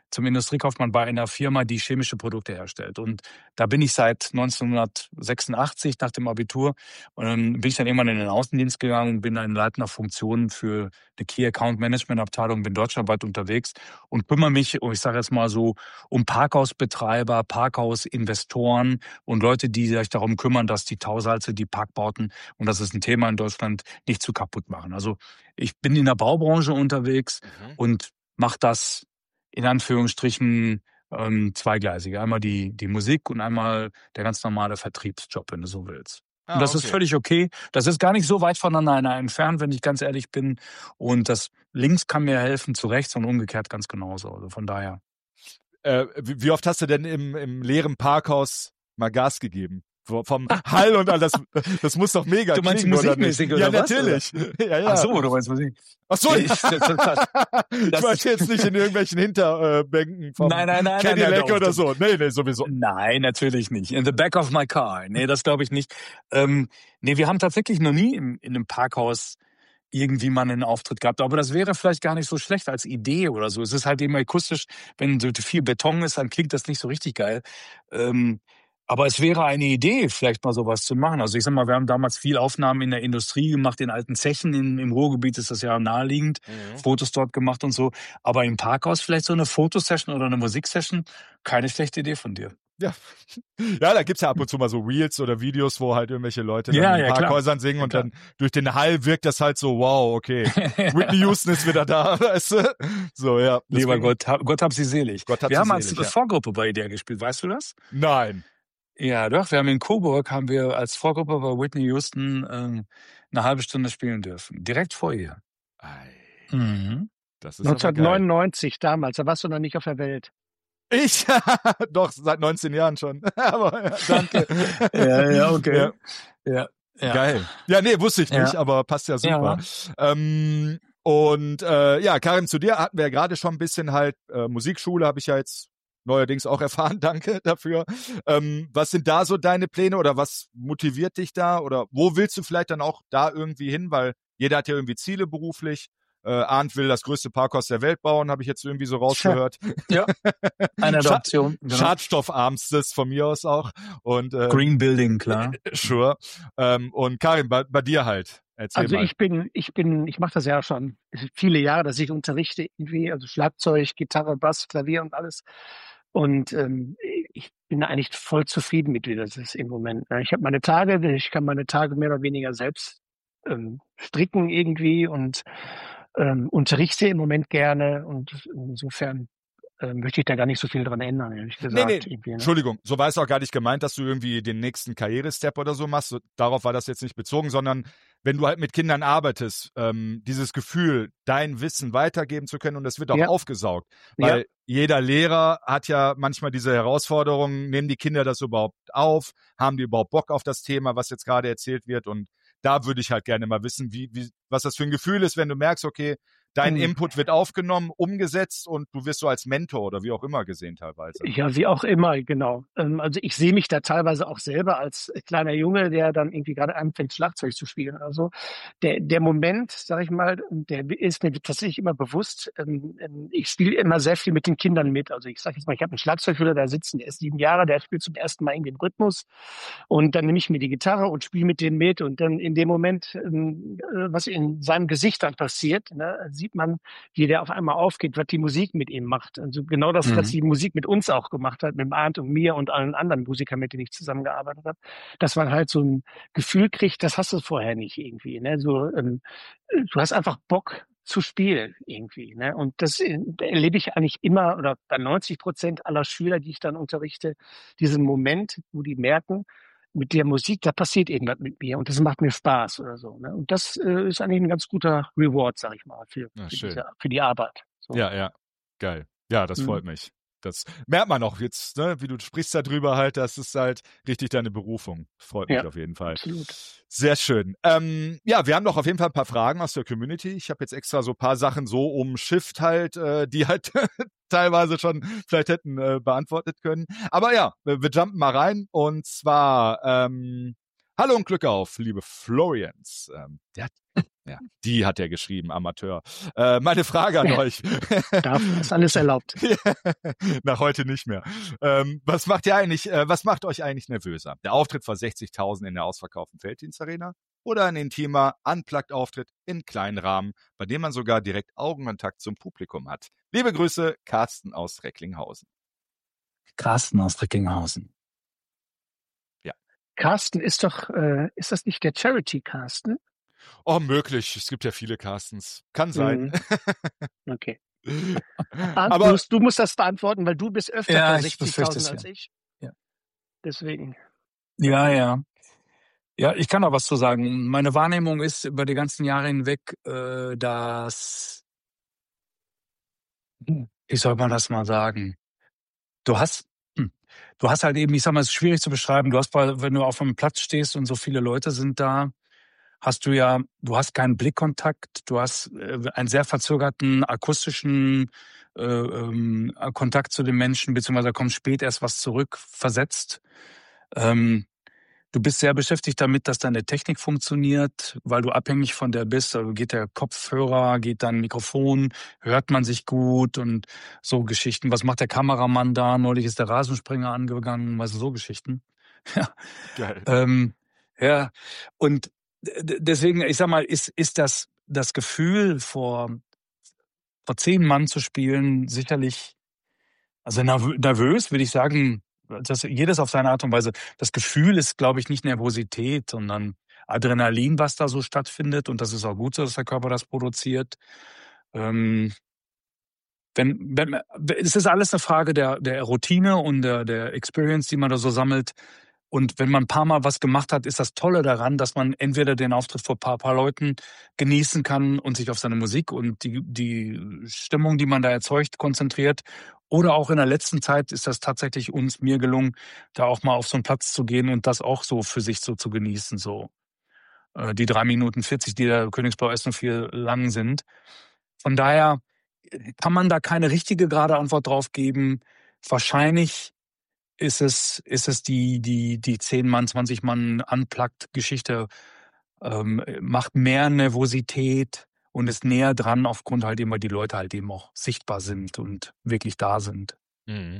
zum Industriekaufmann bei einer Firma, die chemische Produkte herstellt. Und da bin ich seit neunzehnhundertsechsundachtzig nach dem Abitur. Und dann bin ich dann irgendwann in den Außendienst gegangen und bin in leitender Funktion für eine Key Account Management Abteilung, bin deutschlandweit unterwegs und kümmere mich, ich sage jetzt mal so, um Parkhausbetreiber, Parkhausinvestoren und Leute, die sich darum kümmern, dass die Tausalze, die Parkbauten, und das ist ein Thema in Deutschland, nicht zu kaputt machen. Also ich bin in der Baubranche unterwegs mhm. und mache das in Anführungsstrichen ähm, zweigleisig. Einmal die, die Musik und einmal der ganz normale Vertriebsjob, wenn du so willst. Ah, und das okay. ist völlig okay. Das ist gar nicht so weit voneinander entfernt, wenn ich ganz ehrlich bin. Und das links kann mir helfen zu rechts und umgekehrt ganz genauso. Also von daher. Äh, wie, wie oft hast du denn im, im leeren Parkhaus mal Gas gegeben? Vom Hall und all das, das muss doch mega Du meinst klingen, musikmäßig oder, oder was? Ja, natürlich. Ja, ja. Ach so, du meinst Musik. Ach so, ich, das, das, das, ich wollte jetzt nicht in irgendwelchen Hinterbänken vom nein, nein, nein, Cadillac nein, nein, oder so. Nee, nee, sowieso. Nein, natürlich nicht. In the back of my car. Nee, das glaube ich nicht. Ähm, nee, wir haben tatsächlich noch nie in, in einem Parkhaus irgendwie mal einen Auftritt gehabt. Aber das wäre vielleicht gar nicht so schlecht als Idee oder so. Es ist halt eben akustisch, wenn so viel Beton ist, dann klingt das nicht so richtig geil. Ähm, Aber es wäre eine Idee, vielleicht mal sowas zu machen. Also ich sag mal, wir haben damals viel Aufnahmen in der Industrie gemacht, in alten Zechen, in, im Ruhrgebiet ist das ja naheliegend, mhm. Fotos dort gemacht und so. Aber im Parkhaus vielleicht so eine Fotosession oder eine Musiksession, keine schlechte Idee von dir. Ja, ja, da gibt's ja ab und zu mal so Reels oder Videos, wo halt irgendwelche Leute ja, dann in ja, Parkhäusern singen ja, und dann durch den Hall wirkt das halt so, wow, okay, Whitney Houston ist wieder da, weißt du? So, ja. Deswegen, lieber Gott, hab, Gott hab sie selig. Gott hab wir sie haben selig, als ja. Vorgruppe bei der gespielt, weißt du das? Nein. Ja, doch, wir haben in Coburg, haben wir als Vorgruppe bei Whitney Houston ähm, eine halbe Stunde spielen dürfen. Direkt vor ihr. Ei. Mhm. Das ist neunzehnhundertneunundneunzig damals, da warst du noch nicht auf der Welt. Ich? Doch, seit neunzehn Jahren schon. Aber ja, danke. ja, ja, okay. Ja. Ja, ja. Geil. Ja, nee, wusste ich nicht, ja. aber passt ja super. Ja. Ähm, und äh, ja, Karim, zu dir hatten wir ja gerade schon ein bisschen halt äh, Musikschule, habe ich ja jetzt neuerdings auch erfahren, danke dafür. Ähm, was sind da so deine Pläne oder was motiviert dich da? Oder wo willst du vielleicht dann auch da irgendwie hin? Weil jeder hat ja irgendwie Ziele beruflich. Äh, Arndt will das größte Parkhaus der Welt bauen, habe ich jetzt irgendwie so rausgehört. Ja, eine der Optionen. Genau. Schadstoffarmstes von mir aus auch. Und, ähm, Green Building, klar. Sure. Ähm, und Karim, bei, bei dir halt. Erzähl also mal. ich bin, ich bin, ich mache das ja schon viele Jahre, dass ich unterrichte irgendwie, also Schlagzeug, Gitarre, Bass, Klavier und alles. Und ähm, ich bin eigentlich voll zufrieden mit, wie das ist im Moment. Ich habe meine Tage, ich kann meine Tage mehr oder weniger selbst ähm, stricken irgendwie und ähm, unterrichte im Moment gerne. Und insofern ähm, möchte ich da gar nicht so viel dran ändern, ehrlich gesagt. Nee, nee. Irgendwie, ne? Entschuldigung, so war es auch gar nicht gemeint, dass du irgendwie den nächsten Karrierestep oder so machst. So, darauf war das jetzt nicht bezogen, sondern wenn du halt mit Kindern arbeitest, ähm, dieses Gefühl, dein Wissen weitergeben zu können und es wird auch ja. aufgesaugt. Weil ja. jeder Lehrer hat ja manchmal diese Herausforderungen, nehmen die Kinder das überhaupt auf, haben die überhaupt Bock auf das Thema, was jetzt gerade erzählt wird, und da würde ich halt gerne mal wissen, wie, wie, was das für ein Gefühl ist, wenn du merkst, okay, dein mhm. Input wird aufgenommen, umgesetzt und du wirst so als Mentor oder wie auch immer gesehen teilweise. Ja, wie auch immer, genau. Also ich sehe mich da teilweise auch selber als kleiner Junge, der dann irgendwie gerade anfängt, Schlagzeug zu spielen. Also der, der Moment, sag ich mal, der ist mir tatsächlich immer bewusst. Ich spiele immer sehr viel mit den Kindern mit. Also ich sage jetzt mal, ich habe einen Schlagzeugschüler, da sitzen, der ist sieben Jahre, der spielt zum ersten Mal irgendwie den Rhythmus und dann nehme ich mir die Gitarre und spiele mit denen mit und dann in dem Moment, was in seinem Gesicht dann passiert, ne, sieht man, wie der auf einmal aufgeht, was die Musik mit ihm macht. Also genau das, mhm. was die Musik mit uns auch gemacht hat, mit Arndt und mir und allen anderen Musikern, mit denen ich zusammengearbeitet habe, dass man halt so ein Gefühl kriegt, das hast du vorher nicht irgendwie. Ne? So, ähm, du hast einfach Bock zu spielen irgendwie. Ne? Und das äh, erlebe ich eigentlich immer, oder bei neunzig Prozent aller Schüler, die ich dann unterrichte, diesen Moment, wo die merken, mit der Musik, da passiert irgendwas mit mir und das macht mir Spaß oder so. Ne? Und das äh, ist eigentlich ein ganz guter Reward, sag ich mal, für, ja, für, diese, für die Arbeit. So. Ja, ja, geil. Ja, das Mhm. freut mich. Das merkt man auch jetzt, ne, wie du sprichst darüber halt, das ist halt richtig deine Berufung. Freut mich Ja, auf jeden Fall. absolut. Sehr schön. Ähm, ja, wir haben doch auf jeden Fall ein paar Fragen aus der Community. Ich habe jetzt extra so ein paar Sachen so umschifft halt, äh, die halt teilweise schon vielleicht hätten äh, beantwortet können. Aber ja, wir, wir jumpen mal rein und zwar ähm, hallo und Glück auf, liebe Florians. Ähm, der hat Ja, die hat er geschrieben, Amateur. Äh, meine Frage an euch. Darf, ist alles erlaubt. Nach heute nicht mehr. Ähm, was macht ihr eigentlich, äh, was macht euch eigentlich nervöser? Der Auftritt vor sechzigtausend in der ausverkauften Felddienstarena oder ein intimer Unplugged-Auftritt in kleinen Rahmen, bei dem man sogar direkt Augenkontakt zum Publikum hat? Liebe Grüße, Carsten aus Recklinghausen. Carsten aus Recklinghausen. Ja. Carsten ist doch, äh, ist das nicht der Charity-Carsten? Oh, möglich. Es gibt ja viele Carstens. Kann sein. Mhm. Okay. Ah, Aber du, du musst das beantworten, weil du bist öfter Ja, vor ich befürchte sechzigtausend es, als ja. ich. Ja. Deswegen. Ja, ja. Ja, ich kann auch was zu sagen. Meine Wahrnehmung ist über die ganzen Jahre hinweg, äh, dass, wie soll man das mal sagen? Du hast, hm, du hast halt eben, ich sag mal, es ist schwierig zu beschreiben. Du hast, bei, wenn du auf einem Platz stehst und so viele Leute sind da, hast du ja, du hast keinen Blickkontakt, du hast äh, einen sehr verzögerten akustischen äh, ähm, Kontakt zu den Menschen, beziehungsweise da kommt spät erst was zurück, versetzt. Ähm, du bist sehr beschäftigt damit, dass deine Technik funktioniert, weil du abhängig von der bist. Also geht der Kopfhörer, geht dein Mikrofon, hört man sich gut und so Geschichten. Was macht der Kameramann da? Neulich ist der Rasensprenger angegangen, weißt du, so Geschichten. Ja. geil. Ähm, ja, und d- deswegen, ich sag mal, ist, ist das, das Gefühl, vor, vor zehn Mann zu spielen, sicherlich, also nervö- nervös, würde ich sagen, das, jedes auf seine Art und Weise. Das Gefühl ist, glaube ich, nicht Nervosität, sondern Adrenalin, was da so stattfindet. Und das ist auch gut so, dass der Körper das produziert. Ähm, wenn, wenn, es ist alles eine Frage der, der Routine und der, der Experience, die man da so sammelt. Und wenn man ein paar Mal was gemacht hat, ist das Tolle daran, dass man entweder den Auftritt vor ein paar, paar Leuten genießen kann und sich auf seine Musik und die, die Stimmung, die man da erzeugt, konzentriert. Oder auch in der letzten Zeit ist das tatsächlich uns, mir gelungen, da auch mal auf so einen Platz zu gehen und das auch so für sich so zu genießen. So äh, die drei Minuten vierzig, die der Königsblau S null vier lang sind. Von daher kann man da keine richtige gerade Antwort drauf geben. Wahrscheinlich ist es, ist es die, die, die zehn Mann, zwanzig Mann Unplugged-Geschichte, ähm, macht mehr Nervosität und ist näher dran, aufgrund halt eben, weil die Leute halt eben auch sichtbar sind und wirklich da sind. Mhm.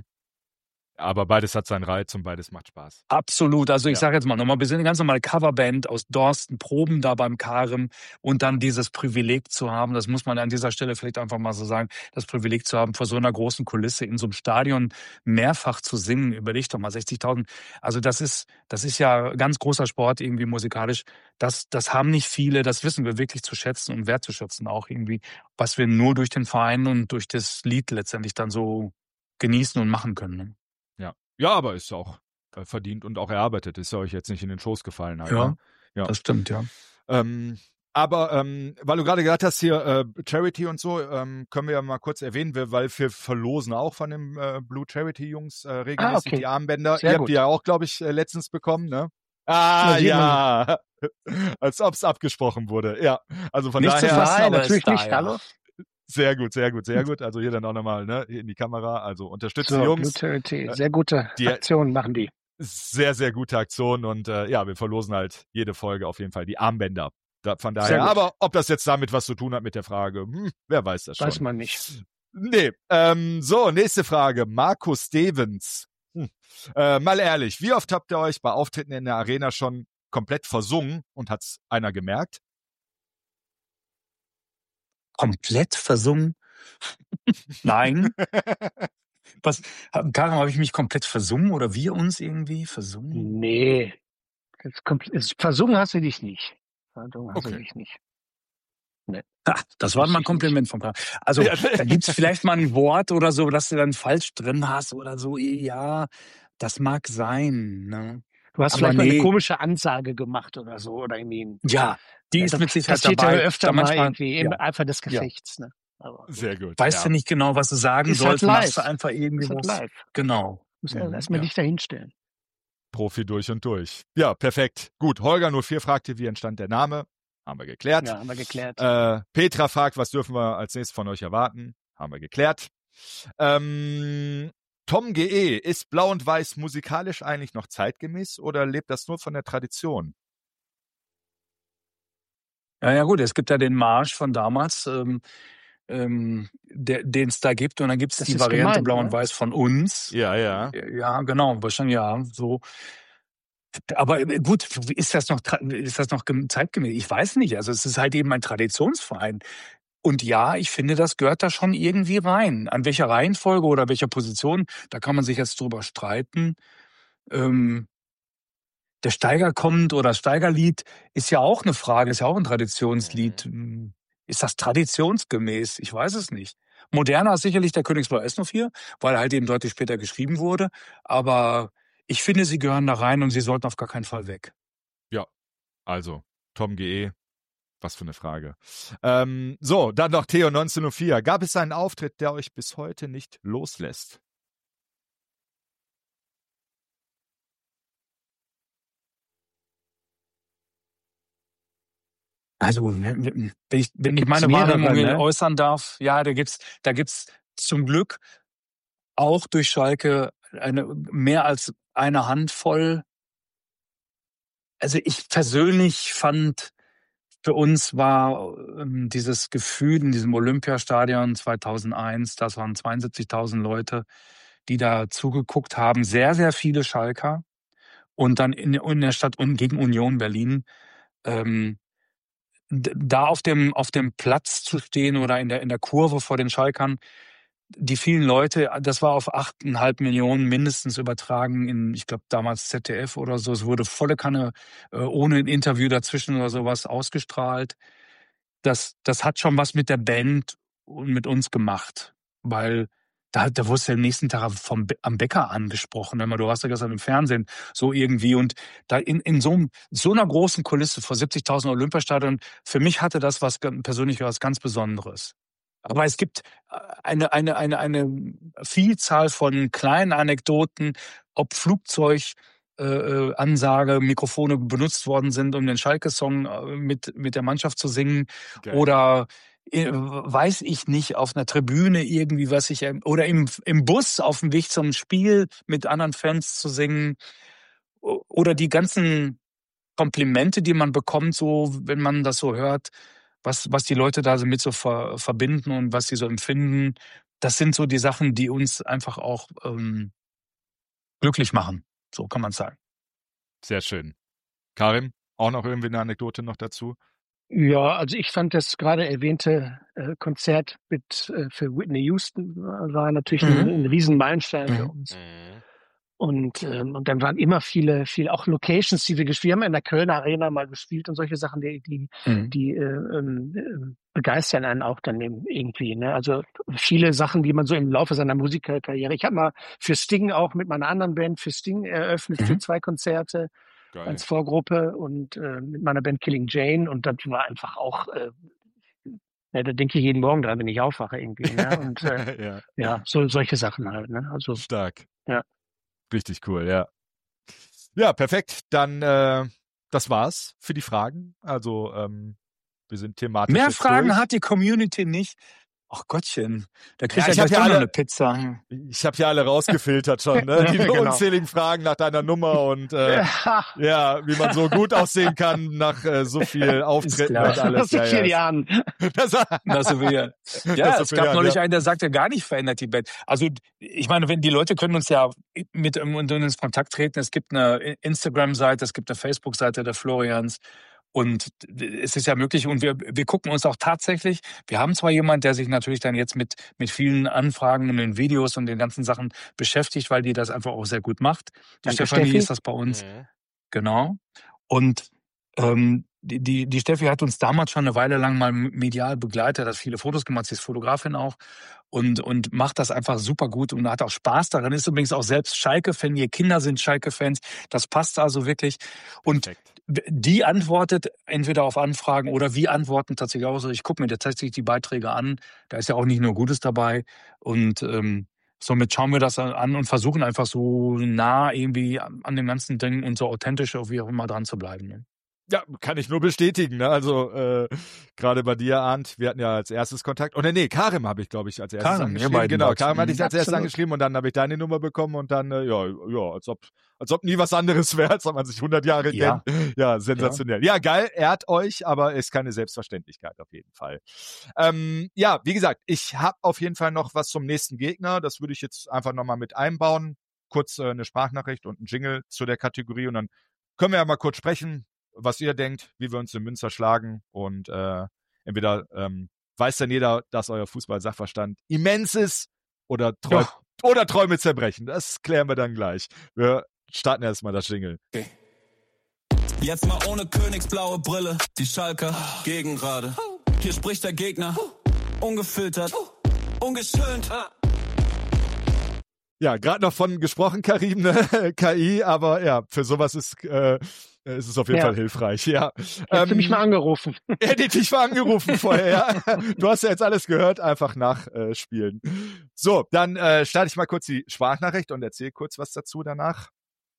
Aber beides hat seinen Reiz und beides macht Spaß. Absolut. Also ich Ja. sage jetzt mal nochmal, wir sind eine ganz normale Coverband aus Dorsten, proben da beim Karem und dann dieses Privileg zu haben, das muss man an dieser Stelle vielleicht einfach mal so sagen, das Privileg zu haben, vor so einer großen Kulisse in so einem Stadion mehrfach zu singen. Überleg doch mal, sechzigtausend. Also das ist, das ist ja ganz großer Sport irgendwie musikalisch. Das, das haben nicht viele, das wissen wir wirklich zu schätzen und wertzuschätzen auch irgendwie, was wir nur durch den Verein und durch das Lied letztendlich dann so genießen und machen können. Ne? Ja. Ja, aber ist auch äh, verdient und auch erarbeitet. Ist ja euch jetzt nicht in den Schoß gefallen. Halt, Ja, ne? Ja. das stimmt, ja. Ähm, aber ähm, weil du gerade gesagt hast hier äh, Charity und so, ähm, können wir ja mal kurz erwähnen, wir, weil wir verlosen auch von den äh, Blue Charity Jungs äh, regelmäßig Ah, okay. die Armbänder. Sehr Ihr habt gut. die ja auch, glaube ich, äh, letztens bekommen, ne? Ah, Na, sieht man ja. Als ob es abgesprochen wurde. Ja, also von Nicht zu daher fassen, Nein, aber natürlich ist da, nicht. ja. Hallo? sehr gut, sehr gut, sehr gut. Also hier dann auch nochmal ne, in die Kamera. Also unterstützt die So, Jungs. Blue Charity. Sehr gute die- Aktionen machen die. Sehr, sehr gute Aktion und äh, ja, wir verlosen halt jede Folge auf jeden Fall die Armbänder. Da, von Sehr daher, gut. aber ob das jetzt damit was zu tun hat mit der Frage, hm, wer weiß das schon. Weiß man nicht. Nee, ähm, so, nächste Frage. Markus Stevens. Hm. Äh, mal ehrlich, wie oft habt ihr euch bei Auftritten in der Arena schon komplett versungen und hat's einer gemerkt? Komplett versungen? Nein. Was, Karin, habe ich mich komplett versungen oder wir uns irgendwie versungen? Nee. Jetzt kommt, jetzt, versungen hast du dich nicht. Versungen hast Okay. du dich nicht. Ah, das war Wüsste mal ein ich Kompliment von Karin. Also, Ja. da gibt's vielleicht mal ein Wort oder so, das du dann falsch drin hast oder so. Ja, das mag sein. Ne? Du hast Aber vielleicht mal nee. eine komische Ansage gemacht oder so. Oder irgendwie ein, Ja, die Ja, ist das mit Sicherheit passiert dabei. ja öfter Da mal manchmal, irgendwie im ja. Eifer des Ja. Gefechts. Ne? Aber Sehr gut. Weißt ja. du nicht genau, was du sagen Ist halt sollst, machst live. du einfach irgendwie Ist halt was. live. Genau. Muss Mhm, ja erstmal ja. dich dahinstellen. Profi durch und durch. Ja, perfekt. Gut, Holger null vier fragte, wie entstand der Name? Haben wir geklärt. Ja, haben wir geklärt. Äh, Petra fragt, was dürfen wir als nächstes von euch erwarten? Haben wir geklärt. Ähm, Tom G E, ist Blau und Weiß musikalisch eigentlich noch zeitgemäß oder lebt das nur von der Tradition? Ja, ja gut, es gibt ja den Marsch von damals, ähm, ähm, den es da gibt. Und dann gibt es Das die ist Variante gemein, Blau und oder? Weiß von uns. Ja, ja. Ja, genau, wahrscheinlich ja, so. Aber äh, gut, ist das noch tra- ist das noch gem- zeitgemäß? Ich weiß nicht. Also es ist halt eben ein Traditionsverein. Und ja, ich finde, das gehört da schon irgendwie rein. An welcher Reihenfolge oder welcher Position, da kann man sich jetzt drüber streiten. Ähm, der Steiger kommt oder das Steigerlied ist ja auch eine Frage, ist ja auch ein Traditionslied. Hm, Ist das traditionsgemäß? Ich weiß es nicht. Moderner ist sicherlich der Königsblau S null vier, weil er halt eben deutlich später geschrieben wurde. Aber ich finde, sie gehören da rein und sie sollten auf gar keinen Fall weg. Ja, also Tom G E, was für eine Frage. Ähm, so, dann noch Theo neunzehnhundertvier. Gab es einen Auftritt, der euch bis heute nicht loslässt? Also, wenn ich, wenn ich gibt's meine mehrere, Wahrnehmung ne? äußern darf, ja, da gibt's, da gibt's zum Glück auch durch Schalke eine mehr als eine Handvoll. Also ich persönlich fand, für uns war ähm, dieses Gefühl in diesem Olympiastadion zweitausendeins, das waren zweiundsiebzigtausend Leute, die da zugeguckt haben, sehr, sehr viele Schalker. Und dann in, in der Stadt und gegen Union Berlin, ähm, d- da auf dem, auf dem Platz zu stehen oder in der, in der Kurve vor den Schalkern, die vielen Leute, das war auf achteinhalb Millionen mindestens übertragen in, ich glaube damals Z D F oder so. Es wurde volle Kanne äh, ohne ein Interview dazwischen oder sowas ausgestrahlt. Das, das hat schon was mit der Band und mit uns gemacht, weil da, da wurdest du am nächsten Tag vom, Bä- am Bäcker angesprochen. Wenn man, du warst ja gestern im Fernsehen, so irgendwie. Und da in, in so, einem- so einer großen Kulisse vor siebzigtausend Olympiastadion, für mich hatte das was ganz- persönlich was ganz Besonderes. Aber es gibt eine, eine, eine, eine Vielzahl von kleinen Anekdoten, ob Flugzeug, äh, äh, Ansage, Mikrofone benutzt worden sind, um den Schalke-Song äh, mit, mit der Mannschaft zu singen. Geil. Oder äh, weiß ich nicht, auf einer Tribüne irgendwie, was ich, ähm, oder im, im Bus auf dem Weg zum Spiel mit anderen Fans zu singen. O- Oder die ganzen Komplimente, die man bekommt, so, wenn man das so hört, was, was die Leute da so mit so ver, verbinden und was sie so empfinden. Das sind so die Sachen, die uns einfach auch ähm, glücklich machen. So kann man sagen. Sehr schön. Karim, auch noch irgendwie eine Anekdote noch dazu? Ja, also ich fand das gerade erwähnte äh, Konzert mit äh, für Whitney Houston war, war natürlich Mhm. ein, ein Riesenmeilenstein für Mhm. uns. Und, ähm, und dann waren immer viele, viele auch Locations, die wir gespielt haben. Wir haben in der Kölner Arena mal gespielt und solche Sachen, die, die, Mhm. die äh, ähm, äh, begeistern einen auch dann eben irgendwie. Ne? Also viele Sachen, die man so im Laufe seiner Musikerkarriere. Ich habe mal für Sting auch mit meiner anderen Band für Sting eröffnet für Mhm. zwei Konzerte Geil. als Vorgruppe und äh, mit meiner Band Killing Jane und das war einfach auch, äh, ja, da denke ich jeden Morgen dran, wenn ich aufwache irgendwie. Ne? Und äh, ja, ja, so solche Sachen halt. Ne? Also stark. ja. Richtig cool, ja. Ja, perfekt. Dann, äh, das war's für die Fragen. Also, ähm, wir sind thematisch Mehr jetzt Fragen durch. hat die Community nicht. Ach Gottchen, da kriegt Ja, ja, ich hab gleich ja doch noch alle- eine Pizza. Ich habe ja alle rausgefiltert schon, ne? Die Genau. unzähligen Fragen nach deiner Nummer und äh, ja, wie man so gut aussehen kann nach äh, so viel Auftritten klar. und alles. Nach so Ja, vielen ja. Jahren. Das, Das so wieder. Das Ja, so es viel, gab ja, neulich ja. einen, der sagte, gar nicht verändert die Band. Also ich meine, wenn die Leute können uns ja mit, mit uns in Kontakt treten. Es gibt eine Instagram-Seite, es gibt eine Facebook-Seite der Florians. Und es ist ja möglich, und wir, wir gucken uns auch tatsächlich, wir haben zwar jemand, der sich natürlich dann jetzt mit, mit vielen Anfragen und den Videos und den ganzen Sachen beschäftigt, weil die das einfach auch sehr gut macht. Die Danke, Stefanie Steffi. ist das bei uns. Genau. Und ähm, die, die, die Steffi hat uns damals schon eine Weile lang mal medial begleitet, hat viele Fotos gemacht, sie ist Fotografin auch und, und macht das einfach super gut und hat auch Spaß daran. Ist übrigens auch selbst Schalke-Fan, ihr Kinder sind Schalke-Fans, das passt also wirklich. Und Perfekt. die antwortet entweder auf Anfragen oder wir antworten tatsächlich auch so. Ich gucke mir tatsächlich die Beiträge an, da ist ja auch nicht nur Gutes dabei und ähm, somit schauen wir das an und versuchen einfach so nah irgendwie an dem ganzen Ding und so authentisch wie auch immer dran zu bleiben. Ne? Ja, kann ich nur bestätigen. Ne? Also äh, gerade bei dir, Arndt, wir hatten ja als erstes Kontakt. Oder nee, Karim habe ich, glaube ich, als erstes Karim, angeschrieben. ihr beiden Genau, wart. Karim hatte ich als erstes Absolut. angeschrieben und dann habe ich deine Nummer bekommen und dann, äh, ja, ja, als ob, als ob nie was anderes wäre, als ob man sich hundert Jahre Ja. kennt. Ja, sensationell. Ja. ja, geil, ehrt euch, aber ist keine Selbstverständlichkeit auf jeden Fall. Ähm, ja, wie gesagt, ich habe auf jeden Fall noch was zum nächsten Gegner. Das würde ich jetzt einfach nochmal mit einbauen. Kurz äh, eine Sprachnachricht und ein Jingle zu der Kategorie und dann können wir ja mal kurz sprechen, was ihr denkt, wie wir uns in Münster schlagen und äh, entweder ähm, weiß dann jeder, dass euer Fußball-Sachverstand immens ist oder, Träu Ja. oder Träume zerbrechen. Das klären wir dann gleich. Wir starten erstmal das Jingle. Okay. Jetzt mal ohne königsblaue Brille, die Schalker Gegengrade. Hier spricht der Gegner, ungefiltert, ungeschönt. Ja, gerade noch von gesprochen, Karim, ne? K I, aber ja, für sowas ist, äh, ist es auf jeden Ja. Fall hilfreich, ja. Hättest Ähm, du mich mal angerufen. Hätte ich dich mal angerufen vorher, ja. Du hast ja jetzt alles gehört, einfach nachspielen. Äh, so, dann äh, starte ich mal kurz die Sprachnachricht und erzähle kurz was dazu danach.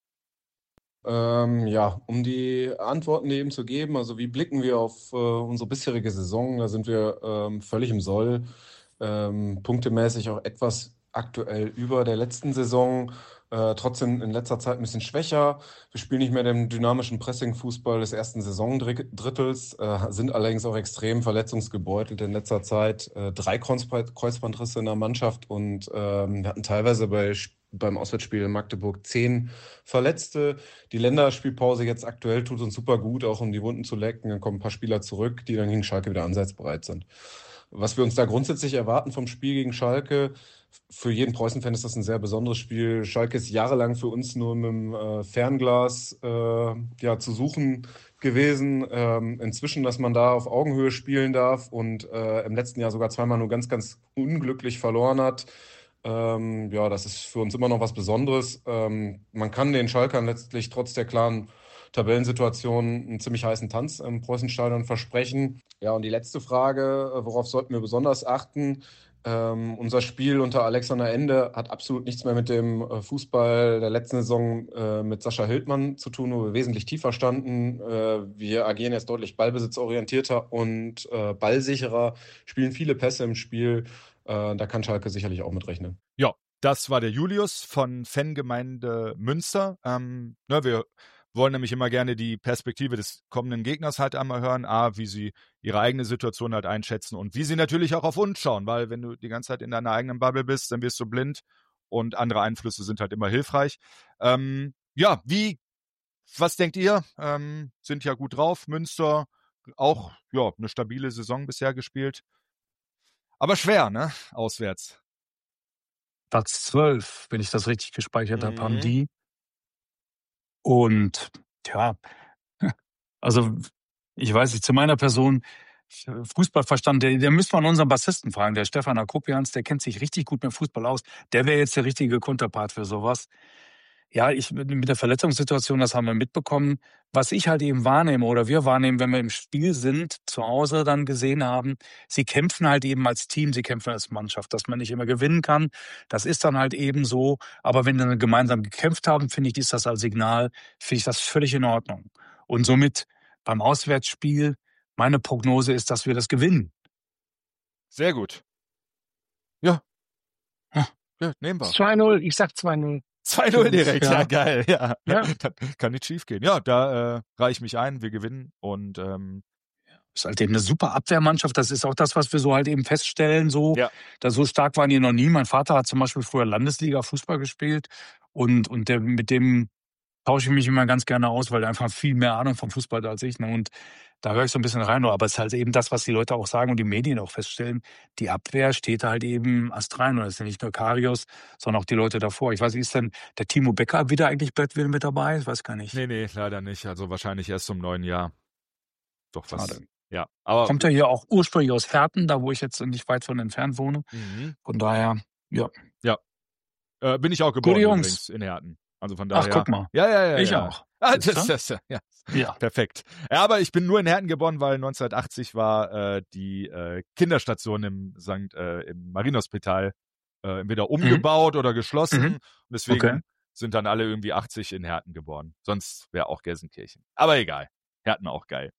Ähm, ja, um die Antworten eben zu geben, also wie blicken wir auf äh, unsere bisherige Saison, da sind wir ähm, völlig im Soll, ähm, punktemäßig auch etwas aktuell über der letzten Saison, äh, trotzdem in letzter Zeit ein bisschen schwächer. Wir spielen nicht mehr den dynamischen Pressing-Fußball des ersten Saisondrittels, äh, sind allerdings auch extrem verletzungsgebeutelt in letzter Zeit. Äh, drei Kreuzband- Kreuzbandrisse in der Mannschaft und ähm, wir hatten teilweise bei beim Auswärtsspiel in Magdeburg zehn Verletzte. Die Länderspielpause jetzt aktuell tut uns super gut, auch um die Wunden zu lecken. Dann kommen ein paar Spieler zurück, die dann gegen Schalke wieder ansatzbereit sind. Was wir uns da grundsätzlich erwarten vom Spiel gegen Schalke, für jeden Preußen-Fan ist das ein sehr besonderes Spiel. Schalke ist jahrelang für uns nur mit dem äh, Fernglas äh, ja, zu suchen gewesen. Ähm, inzwischen, dass man da auf Augenhöhe spielen darf und äh, im letzten Jahr sogar zweimal nur ganz, ganz unglücklich verloren hat. Ähm, ja, das ist für uns immer noch was Besonderes. Ähm, man kann den Schalkern letztlich trotz der klaren Tabellensituation einen ziemlich heißen Tanz im Preußenstadion versprechen. Ja, und die letzte Frage, worauf sollten wir besonders achten? Ähm, unser Spiel unter Alexander Ende hat absolut nichts mehr mit dem äh, Fußball der letzten Saison äh, mit Sascha Hildmann zu tun, wo wir wesentlich tiefer standen. Äh, wir agieren jetzt deutlich ballbesitzorientierter und äh, ballsicherer, spielen viele Pässe im Spiel. Äh, da kann Schalke sicherlich auch mit rechnen. Ja, das war der Julius von Fangemeinde Münster. Ähm, ne, wir wollen nämlich immer gerne die Perspektive des kommenden Gegners halt einmal hören, A, wie sie ihre eigene Situation halt einschätzen und wie sie natürlich auch auf uns schauen, weil wenn du die ganze Zeit in deiner eigenen Bubble bist, dann wirst du blind und andere Einflüsse sind halt immer hilfreich. Ähm, ja, wie, was denkt ihr? Ähm, sind ja gut drauf, Münster auch, ja, eine stabile Saison bisher gespielt, aber schwer, ne, auswärts. Platz zwölf, wenn ich das richtig gespeichert habe, haben Mhm. die. Und ja, also ich weiß nicht, zu meiner Person, Fußballverstand, der, der müsste man unseren Bassisten fragen, der Stefan Akopians, der kennt sich richtig gut mit Fußball aus. Der wäre jetzt der richtige Konterpart für sowas. Ja, ich mit der Verletzungssituation, das haben wir mitbekommen. Was ich halt eben wahrnehme oder wir wahrnehmen, wenn wir im Spiel sind, zu Hause dann gesehen haben, sie kämpfen halt eben als Team, sie kämpfen als Mannschaft, dass man nicht immer gewinnen kann. Das ist dann halt eben so. Aber wenn wir dann gemeinsam gekämpft haben, finde ich, ist das als Signal, finde ich das völlig in Ordnung. Und somit beim Auswärtsspiel, meine Prognose ist, dass wir das gewinnen. Sehr gut. Ja. Ja. Ja, nehmen wir. zwei null, ich sag zwei null. zwei null direkt, ja, Ja. geil, ja. Ja. Das kann nicht schief gehen. Ja, da äh, reiche ich mich ein, wir gewinnen und ähm, Das ist halt eben eine super Abwehrmannschaft. Das ist auch das, was wir so halt eben feststellen. So, Ja. da so stark waren die noch nie. Mein Vater hat zum Beispiel früher Landesliga Fußball gespielt und und der mit dem tausche ich mich immer ganz gerne aus, weil er einfach viel mehr Ahnung vom Fußball hat als ich. Ne? Und da höre ich so ein bisschen rein. Aber es ist halt eben das, was die Leute auch sagen und die Medien auch feststellen. Die Abwehr steht halt eben astrein. Und das ist ja nicht nur Karius, sondern auch die Leute davor. Ich weiß nicht, ist denn der Timo Becker wieder eigentlich bald wieder mit dabei? Ich weiß gar nicht. nee, nee, leider nicht. Also wahrscheinlich erst zum neuen Jahr. Doch was. Schade. Ja, aber Kommt ja hier auch ursprünglich aus Herten, da wo ich jetzt nicht weit von entfernt wohne. mhm. Von daher, ja. äh, bin ich auch geboren Gute Jungs. übrigens in Herten. Also von daher. Ach, guck mal. Ja, ja, ja. Ich ja. auch. Ah, Siehst das, du? das, ja. Ja. Perfekt. Ja, aber ich bin nur in Herten geboren, weil neunzehnhundertachtzig war äh, die äh, Kinderstation im Sankt äh, im Marienhospital äh, entweder umgebaut oder geschlossen. Mhm. Und deswegen Okay. sind dann alle irgendwie achtzig in Herten geboren. Sonst wäre auch Gelsenkirchen. Aber egal. Herten auch geil.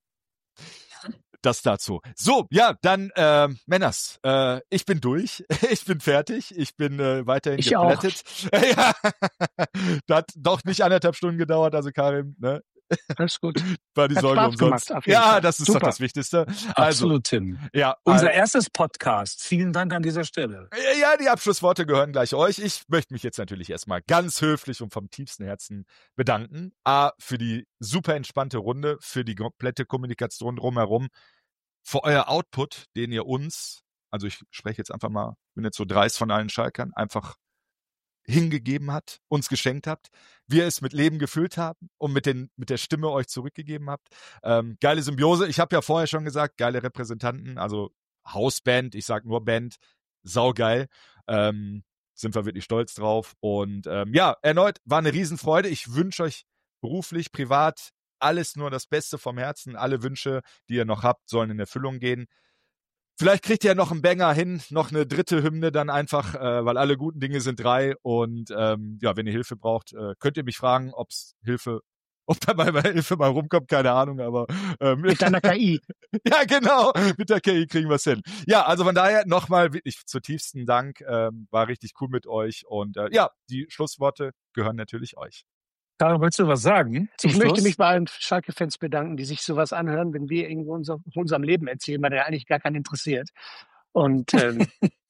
Das dazu. So, ja, dann, äh, Männers, äh, ich bin durch. Ich bin fertig. Ich bin äh, weiterhin Ich geplättet. Ja, das hat doch nicht anderthalb Stunden gedauert, also Karim, ne? Alles gut. War die Hat Sorge Spaß umsonst. gemacht, auf jeden Ja, Fall. das ist Super. doch das Wichtigste. Also, Absolut, Tim. ja, Unser also, erstes Podcast. Vielen Dank an dieser Stelle. ja, die Abschlussworte gehören gleich euch. Ich möchte mich jetzt natürlich erstmal ganz höflich und vom tiefsten Herzen bedanken. A, für die super entspannte Runde, für die komplette Kommunikation drumherum, für euer Output, den ihr uns, also ich spreche jetzt einfach mal, bin jetzt so dreist von allen Schalkern, einfach hingegeben hat, uns geschenkt habt, wir es mit Leben gefüllt haben und mit, den, mit der Stimme euch zurückgegeben habt. Ähm, geile Symbiose. Ich habe ja vorher schon gesagt, geile Repräsentanten, also Hausband, ich sag nur Band, saugeil. Ähm, sind wir wirklich stolz drauf. Und ähm, ja, erneut, war eine Riesenfreude. Ich wünsche euch beruflich, privat, alles nur das Beste vom Herzen. Alle Wünsche, die ihr noch habt, sollen in Erfüllung gehen. Vielleicht kriegt ihr noch einen Banger hin, noch eine dritte Hymne dann einfach, äh, weil alle guten Dinge sind drei. Und ähm, ja, wenn ihr Hilfe braucht, äh, könnt ihr mich fragen, ob's Hilfe, ob dabei bei Hilfe mal rumkommt, keine Ahnung, aber ähm, Mit deiner K I. ja, genau, mit der K I kriegen wir es hin. Ja, also von daher nochmal wirklich zutiefsten Dank, ähm, war richtig cool mit euch. Und äh, ja, die Schlussworte gehören natürlich euch. Karl, willst du was sagen? Zum Ich Schluss? möchte mich bei allen Schalke-Fans bedanken, die sich sowas anhören, wenn wir irgendwo unser, von unserem Leben erzählen, weil der eigentlich gar keinen interessiert. Und, ähm,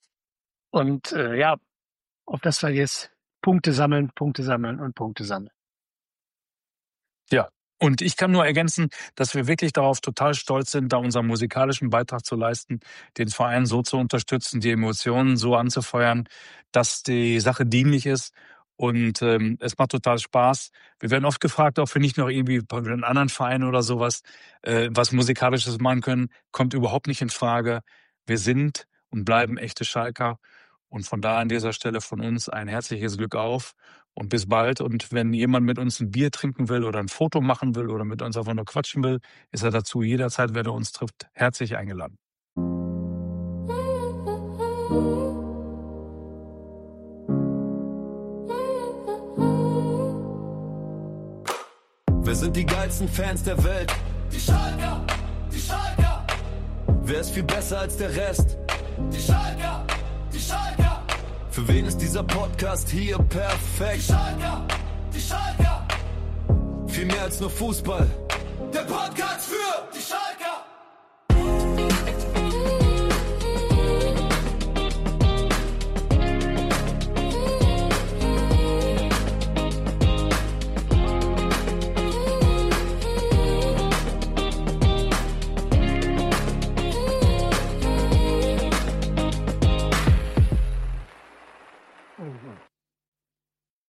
und äh, ja, auf das wir jetzt Punkte sammeln, Punkte sammeln und Punkte sammeln. Ja, und ich kann nur ergänzen, dass wir wirklich darauf total stolz sind, da unseren musikalischen Beitrag zu leisten, den Verein so zu unterstützen, die Emotionen so anzufeuern, dass die Sache dienlich ist. Und ähm, es macht total Spaß. Wir werden oft gefragt, ob wir nicht noch irgendwie bei einem anderen Verein oder sowas äh, was Musikalisches machen können. Kommt überhaupt nicht in Frage. Wir sind und bleiben echte Schalker. Und von da an dieser Stelle von uns ein herzliches Glück auf und bis bald. Und wenn jemand mit uns ein Bier trinken will oder ein Foto machen will oder mit uns einfach nur quatschen will, ist er dazu jederzeit, wenn er uns trifft, herzlich eingeladen. Wir sind die geilsten Fans der Welt. Die Schalker, die Schalker, Wer ist viel besser als der Rest? die Schalker, die Schalker, Für wen ist dieser Podcast hier die perfekt? Schalker, die Schalker. Viel mehr als nur Fußball. Der Podcast für